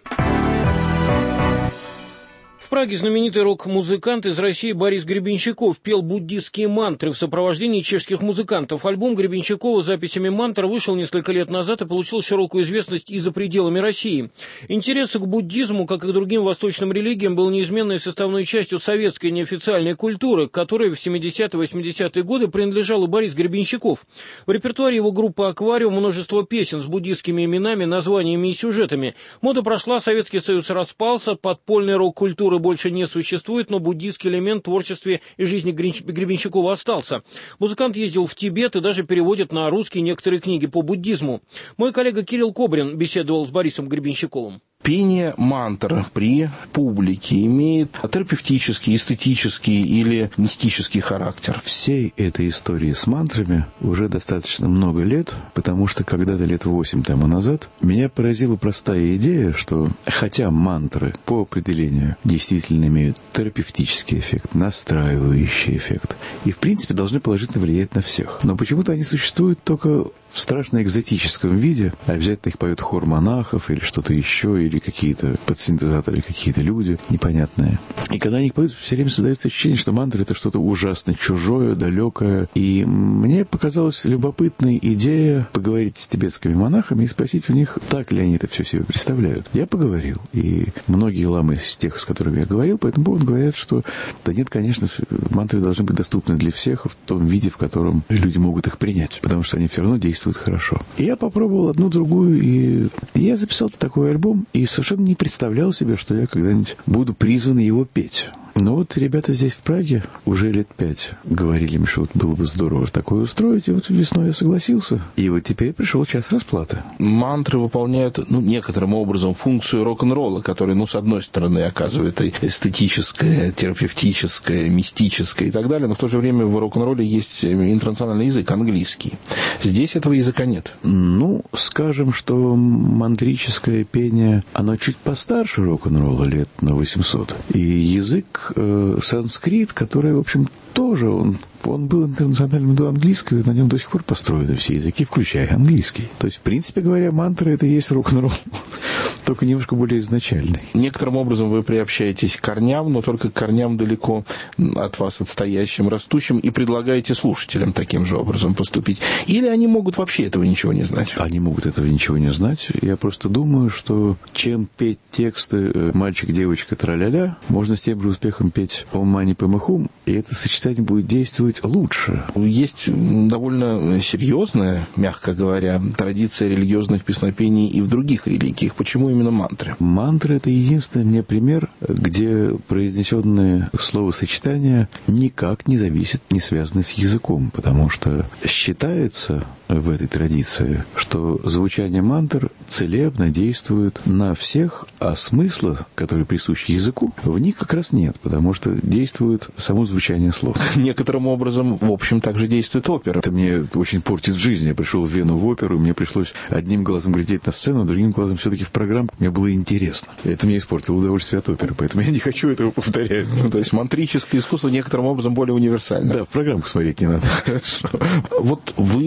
В Праге знаменитый рок-музыкант из России Борис Гребенщиков пел буддистские мантры в сопровождении чешских музыкантов. Альбом Гребенщикова с записями мантр вышел несколько лет назад и получил широкую известность и за пределами России. Интерес к буддизму, как и к другим восточным религиям, был неизменной составной частью советской неофициальной культуры, к которой в 70-80-е годы принадлежал и Борис Гребенщиков. В репертуаре его группы «Аквариум» множество песен с буддистскими именами, названиями и сюжетами. Мода прошла, Советский Союз распался, подпольной рок-культуры больше не существует, но буддийский элемент в творчестве и жизни Гребенщикова остался. Музыкант ездил в Тибет и даже переводит на русский некоторые книги по буддизму. Мой коллега Кирилл Кобрин беседовал с Борисом Гребенщиковым. Пение мантр при публике имеет терапевтический, эстетический или мистический характер. Всей этой истории с мантрами уже достаточно много лет, потому что когда-то лет 8 тому назад меня поразила простая идея, что хотя мантры по определению действительно имеют терапевтический эффект, настраивающий эффект, и в принципе должны положительно влиять на всех, но почему-то они существуют только в страшно экзотическом виде. Обязательно их поют хор монахов или что-то еще, или какие-то подсинтезаторы, какие-то люди непонятные. И когда они их поют, все время создается ощущение, что мантра — это что-то ужасно чужое, далекое. И мне показалась любопытной идея поговорить с тибетскими монахами и спросить у них, так ли они это все себе представляют. Я поговорил. И многие ламы из тех, с которыми я говорил, по этому поводу говорят, что да нет, конечно, мантры должны быть доступны для всех в том виде, в котором люди могут их принять. Потому что они все равно действуют хорошо. И я попробовал одну, другую, и я записал такой альбом, и совершенно не представлял себе, что я когда-нибудь буду призван его петь. Но вот ребята здесь, в Праге, уже лет 5 говорили мне, что вот было бы здорово такое устроить, и вот весной я согласился. И вот теперь пришел час расплаты. Мантры выполняют, некоторым образом функцию рок-н-ролла, который, с одной стороны, оказывает и эстетическое, терапевтическое, мистическое и так далее, но в то же время в рок-н-ролле есть интернациональный язык, английский. Здесь этого языка нет. Скажем, что мантрическое пение, оно чуть постарше рок-н-ролла, лет на 800. И язык санскрит, который, в общем, тоже он был интернациональным до английского, и на нем до сих пор построены все языки, включая английский. То есть, в принципе говоря, мантра — это и есть рок-н-ролл, только немножко более изначальный. Некоторым образом вы приобщаетесь к корням, но только к корням далеко от вас отстоящим, растущим, и предлагаете слушателям таким же образом поступить. Или они могут вообще этого ничего не знать? Они могут этого ничего не знать. Я просто думаю, что чем петь тексты «Мальчик, девочка, тра-ля-ля», можно с тем же успехом петь «Ом мани пэм хум», и это сочетание будет действовать лучше. Есть довольно серьезная, мягко говоря, традиция религиозных песнопений и в других религиях. Почему именно мантры? Мантры — это единственный мне пример, где произнесенные словосочетания никак не зависят, не связаны с языком, потому что считается в этой традиции, что звучание мантр целебно действует на всех, а смысла, который присущ языку, в них как раз нет, потому что действует само звучание слов. Некоторым образом, в общем, также действует опера. Это мне очень портит жизнь. Я пришел в Вену в оперу, и мне пришлось одним глазом глядеть на сцену, а другим глазом все-таки в программку. Мне было интересно. Это мне испортило удовольствие от оперы, поэтому я не хочу этого повторять. То есть мантрическое искусство некоторым образом более универсально. Да, в программку смотреть не надо. Хорошо. Вот вы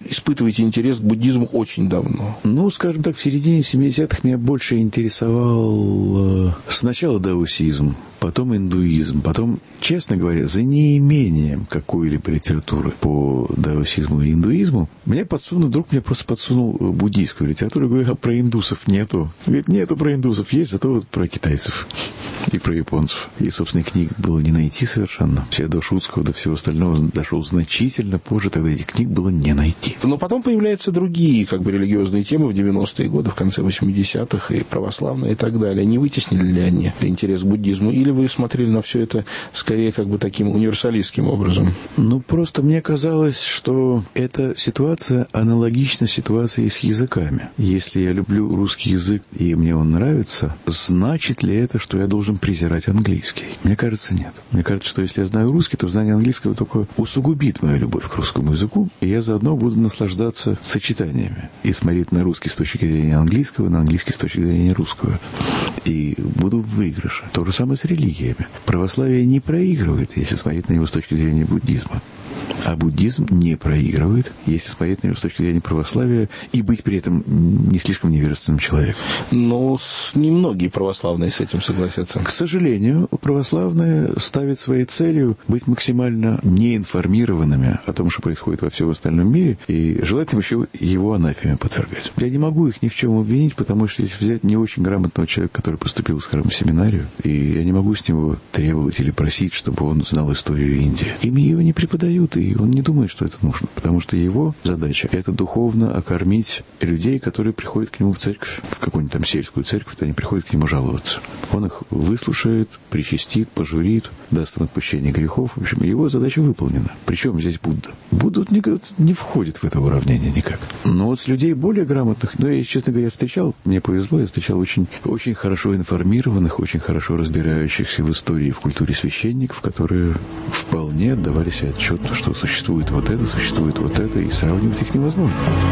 испытываете интерес к буддизму очень давно. Ну, скажем так, в середине 70-х меня больше интересовал сначала даосизм, потом индуизм, потом, честно говоря, за неимением какой-либо литературы по даосизму и индуизму, вдруг мне просто подсунул буддийскую литературу, и говорю, а про индусов нету. Говорит, нету про индусов, есть, зато вот про китайцев и про японцев. И, собственно, книг было не найти совершенно. Я до Шутского, до всего остального дошел значительно позже, тогда этих книг было не найти. Но потом появляются другие, религиозные темы в 90-е годы, в конце 80-х, и православные, и так далее. Не вытеснили ли они интерес к буддизму? Или вы смотрели на все это скорее таким универсалистским образом? Ну, просто мне казалось, что эта ситуация аналогична ситуации с языками. Если я люблю русский язык, и мне он нравится, значит ли это, что я должен презирать английский? Мне кажется, нет. Мне кажется, что если я знаю русский, то знание английского только усугубит мою любовь к русскому языку, и я заодно буду наслаждаться сочетаниями и смотреть на русский с точки зрения английского, на английский с точки зрения русского. И буду в выигрыше. То же самое с религиями. Православие не проигрывает, если смотреть на него с точки зрения буддизма. А буддизм не проигрывает, если смотреть на него с точки зрения православия и быть при этом не слишком невежественным человеком. Но немногие православные с этим согласятся. К сожалению, православные ставят своей целью быть максимально неинформированными о том, что происходит во всем остальном мире, и желательно еще его анафеме подвергать. Я не могу их ни в чем обвинить, потому что если взять не очень грамотного человека, который поступил, скажем, в семинарию, и я не могу с него требовать или просить, чтобы он знал историю Индии. Им ее не преподают, и он не думает, что это нужно, потому что его задача – это духовно окормить людей, которые приходят к нему в церковь, в какую-нибудь там сельскую церковь, они приходят к нему жаловаться. Он их выслушает, причастит, пожурит, даст им отпущение грехов. В общем, его задача выполнена. Причем здесь Будда? Будда не входит в это уравнение никак. Но вот с людей более грамотных, я, честно говоря, встречал, мне повезло, я встречал очень, очень хорошо информированных, очень хорошо разбирающихся в истории и в культуре священников, которые вполне отдавали себе отчет, что существует вот это, и сравнивать их невозможно.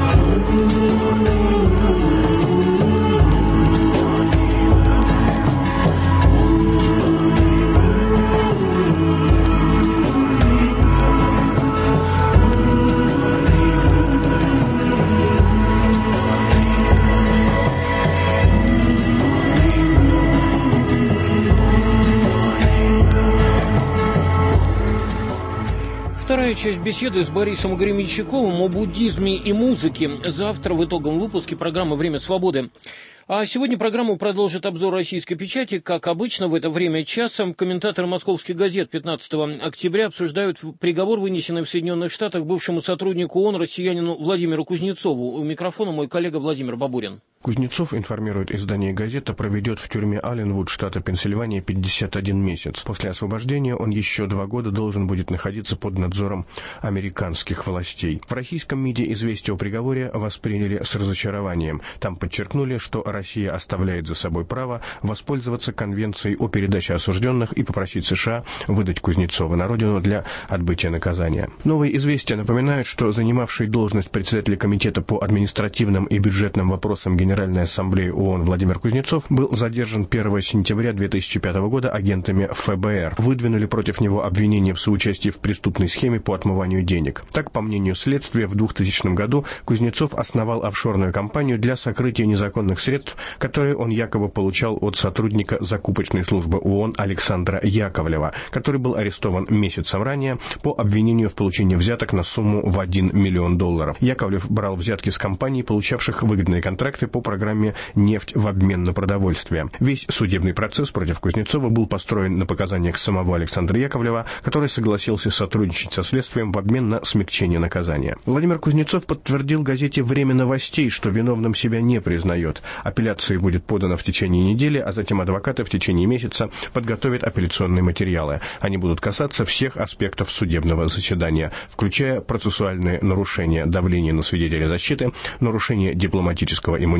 Вторая часть беседы с Борисом Гремячаковым о буддизме и музыке завтра в итоговом выпуске программы «Время свободы». А сегодня программу продолжит обзор российской печати. Как обычно, в это время часа комментаторы московских газет 15 октября обсуждают приговор, вынесенный в Соединенных Штатах бывшему сотруднику ООН, россиянину Владимиру Кузнецову. У микрофона мой коллега Владимир Бабурин. Кузнецов, информирует издание «Газета», проведет в тюрьме Алленвуд, штата Пенсильвания, 51 месяц. После освобождения он еще 2 года должен будет находиться под надзором американских властей. В российском МИДе известие о приговоре восприняли с разочарованием. Там подчеркнули, что Россия оставляет за собой право воспользоваться Конвенцией о передаче осужденных и попросить США выдать Кузнецова на родину для отбытия наказания. Новые известия напоминают, что занимавший должность председателя Комитета по административным и бюджетным вопросам Генеральной Ассамблеи ООН Владимир Кузнецов был задержан 1 сентября 2005 года агентами ФБР. Выдвинули против него обвинение в соучастии в преступной схеме по отмыванию денег. Так, по мнению следствия, в 2000 году Кузнецов основал офшорную компанию для сокрытия незаконных средств, которые он якобы получал от сотрудника закупочной службы ООН Александра Яковлева, который был арестован месяцем ранее по обвинению в получении взяток на сумму в $1 миллион. Яковлев брал взятки с компаний, получавших выгодные контракты по программе «Нефть в обмен на продовольствие». Весь судебный процесс против Кузнецова был построен на показаниях самого Александра Яковлева, который согласился сотрудничать со следствием в обмен на смягчение наказания. Владимир Кузнецов подтвердил газете «Время новостей», что виновным себя не признает. Апелляция будет подана в течение недели, а затем адвокаты в течение месяца подготовят апелляционные материалы. Они будут касаться всех аспектов судебного заседания, включая процессуальные нарушения, давление на свидетеля защиты, нарушение дипломатического иммунитета,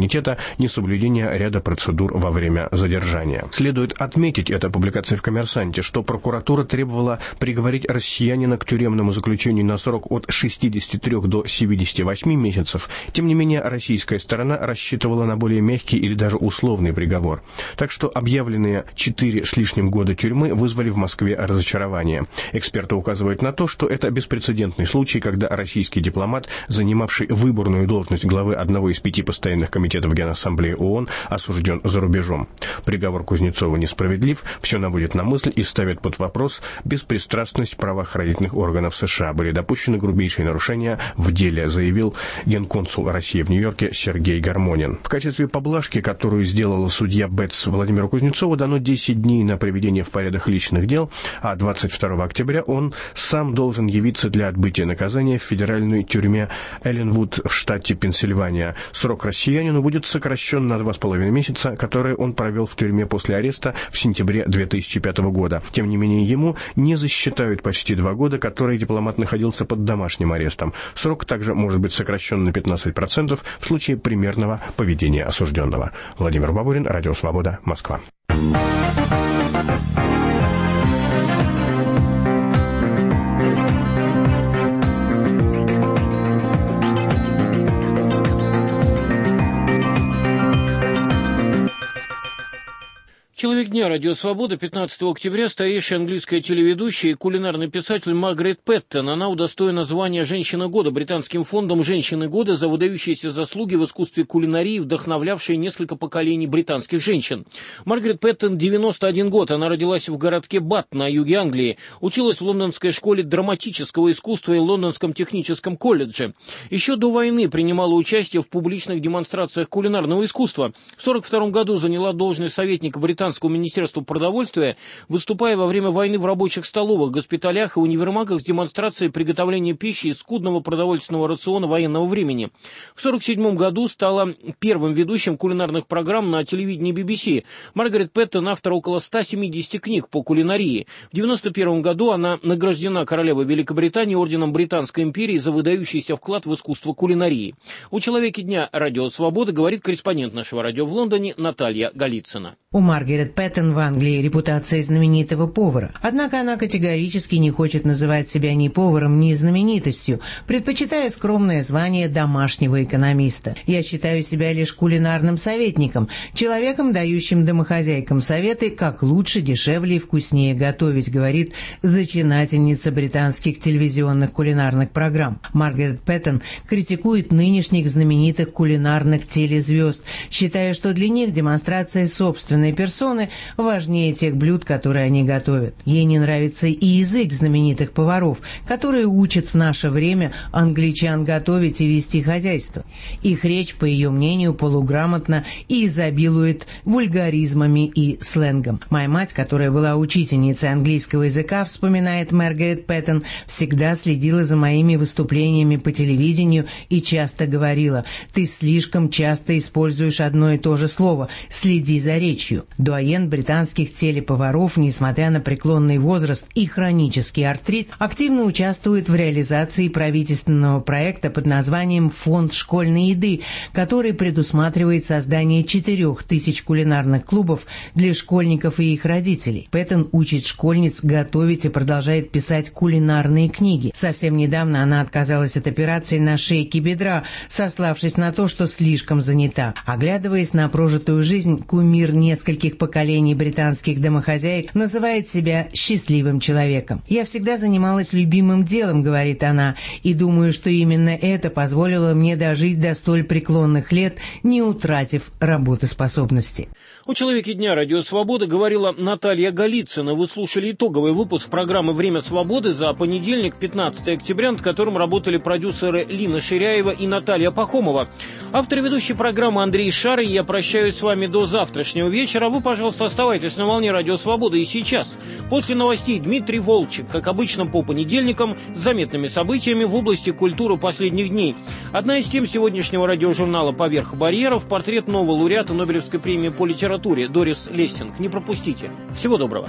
иммунитета, несоблюдение ряда процедур во время задержания. Следует отметить, это публикация в «Коммерсанте», что прокуратура требовала приговорить россиянина к тюремному заключению на срок от 63 до 78 месяцев. Тем не менее, российская сторона рассчитывала на более мягкий или даже условный приговор. Так что объявленные 4 с лишним года тюрьмы вызвали в Москве разочарование. Эксперты указывают на то, что это беспрецедентный случай, когда российский дипломат, занимавший выборную должность главы одного из 5 постоянных комитетов Генассамблеи ООН, осужден за рубежом. Приговор Кузнецова несправедлив, все наводит на мысль и ставит под вопрос беспристрастность правоохранительных органов США. Были допущены грубейшие нарушения в деле, заявил генконсул России в Нью-Йорке Сергей Гармонин. В качестве поблажки, которую сделала судья Бетц Владимиру Кузнецову, дано 10 дней на приведение в порядок личных дел, а 22 октября он сам должен явиться для отбытия наказания в федеральной тюрьме Элленвуд в штате Пенсильвания. Срок россиянину будет сокращен на 2,5 месяца, которые он провел в тюрьме после ареста в сентябре 2005 года. Тем не менее, ему не засчитают почти 2 года, которые дипломат находился под домашним арестом. Срок также может быть сокращен на 15% в случае примерного поведения осужденного. Владимир Бабурин, Радио Свобода, Москва. Человек дня «Радио Свобода», 15 октября, старейшая английская телеведущая и кулинарный писатель Маргарет Пэттон. Она удостоена звания «Женщина года» британским фондом «Женщины года» за выдающиеся заслуги в искусстве кулинарии, вдохновлявшие несколько поколений британских женщин. Маргарет Пэттон 91 год. Она родилась в городке Бат на юге Англии. Училась в лондонской школе драматического искусства и Лондонском техническом колледже. Еще до войны принимала участие в публичных демонстрациях кулинарного искусства. В 1942 году заняла должность советника британского министерству продовольствия, выступая во время войны в рабочих столовых, госпиталях и универмагах с демонстрацией приготовления пищи из скудного продовольственного рациона военного времени. В 1947 году стала первым ведущим кулинарных программ на телевидении BBC. Маргарет Пэттон — автор около 170 книг по кулинарии. В 1991 году она награждена королевой Великобритании орденом Британской империи за выдающийся вклад в искусство кулинарии. У «Человеке дня» Радио Свобода говорит корреспондент нашего радио в Лондоне Наталья Голицына. У Маргарет Пэттон в Англии репутация знаменитого повара. Однако она категорически не хочет называть себя ни поваром, ни знаменитостью, предпочитая скромное звание домашнего экономиста. «Я считаю себя лишь кулинарным советником, человеком, дающим домохозяйкам советы, как лучше, дешевле и вкуснее готовить», говорит зачинательница британских телевизионных кулинарных программ. Маргарет Пэттон критикует нынешних знаменитых кулинарных телезвезд, считая, что для них демонстрация собственной персоны важнее тех блюд, которые они готовят. Ей не нравится и язык знаменитых поваров, которые учат в наше время англичан готовить и вести хозяйство. Их речь, по ее мнению, полуграмотна и изобилует вульгаризмами и сленгом. «Моя мать, которая была учительницей английского языка, вспоминает Маргарет Пэттон, всегда следила за моими выступлениями по телевидению и часто говорила: «Ты слишком часто используешь одно и то же слово, следи за речью». Дуаен британских телеповаров, несмотря на преклонный возраст и хронический артрит, активно участвует в реализации правительственного проекта под названием «Фонд школьной еды», который предусматривает создание 4000 кулинарных клубов для школьников и их родителей. Пэттон учит школьниц готовить и продолжает писать кулинарные книги. Совсем недавно она отказалась от операции на шейке бедра, сославшись на то, что слишком занята. Оглядываясь на прожитую жизнь, кумир нескольких поколений британских домохозяек называет себя счастливым человеком. «Я всегда занималась любимым делом», — говорит она, «и думаю, что именно это позволило мне дожить до столь преклонных лет, не утратив работоспособности». У «Человеке дня» Радио Свобода говорила Наталья Голицына. Вы слушали итоговый выпуск программы «Время свободы» за понедельник, 15 октября, над которым работали продюсеры Лина Ширяева и Наталья Пахомова. Автор и ведущий программы Андрей Шар, и я прощаюсь с вами до завтрашнего вечера. Вы, пожалуйста, оставайтесь на волне Радио Свобода и сейчас. После новостей Дмитрий Волчек, как обычно по понедельникам, с заметными событиями в области культуры последних дней. Одна из тем сегодняшнего радиожурнала «Поверх барьеров» — портрет нового лауреата Нобелевской премии по литературе Дорис Лессинг. Не пропустите. Всего доброго.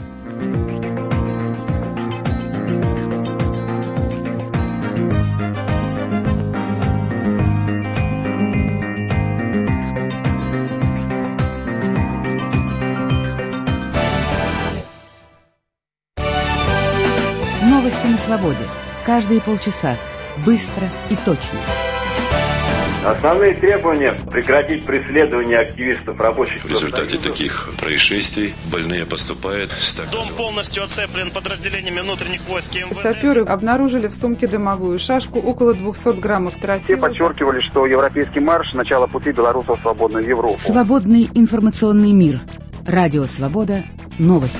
Новости на свободе. Каждые полчаса. Быстро и точно. Основные требования – прекратить преследование активистов рабочих. В результате таких происшествий больные поступают. Дом полностью оцеплен подразделениями внутренних войск и МВД. Саперы обнаружили в сумке дымовую шашку, около 200 граммов тротила. Все подчеркивали, что европейский марш – начало пути белорусов в свободную Европу. Свободный информационный мир. Радио «Свобода». Новости.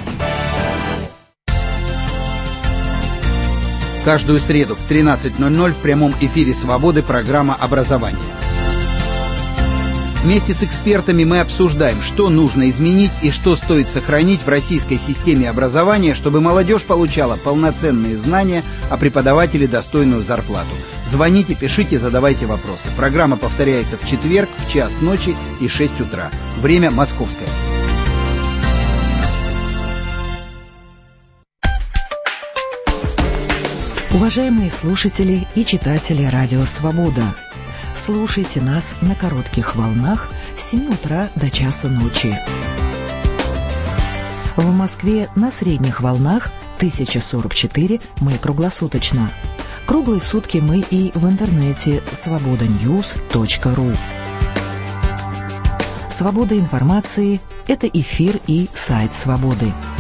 Каждую среду в 13:00 в прямом эфире «Свободы» программа «Образование». Вместе с экспертами мы обсуждаем, что нужно изменить и что стоит сохранить в российской системе образования, чтобы молодежь получала полноценные знания, а преподаватели достойную зарплату. Звоните, пишите, задавайте вопросы. Программа повторяется в четверг в 1:00 ночи и 6 утра. Время московское. Уважаемые слушатели и читатели радио «Свобода», слушайте нас на коротких волнах с 7 утра до часа ночи. В Москве на средних волнах 1044 мы круглосуточно. Круглые сутки мы и в интернете svobodanews.ru. Свобода информации – это эфир и сайт «Свободы».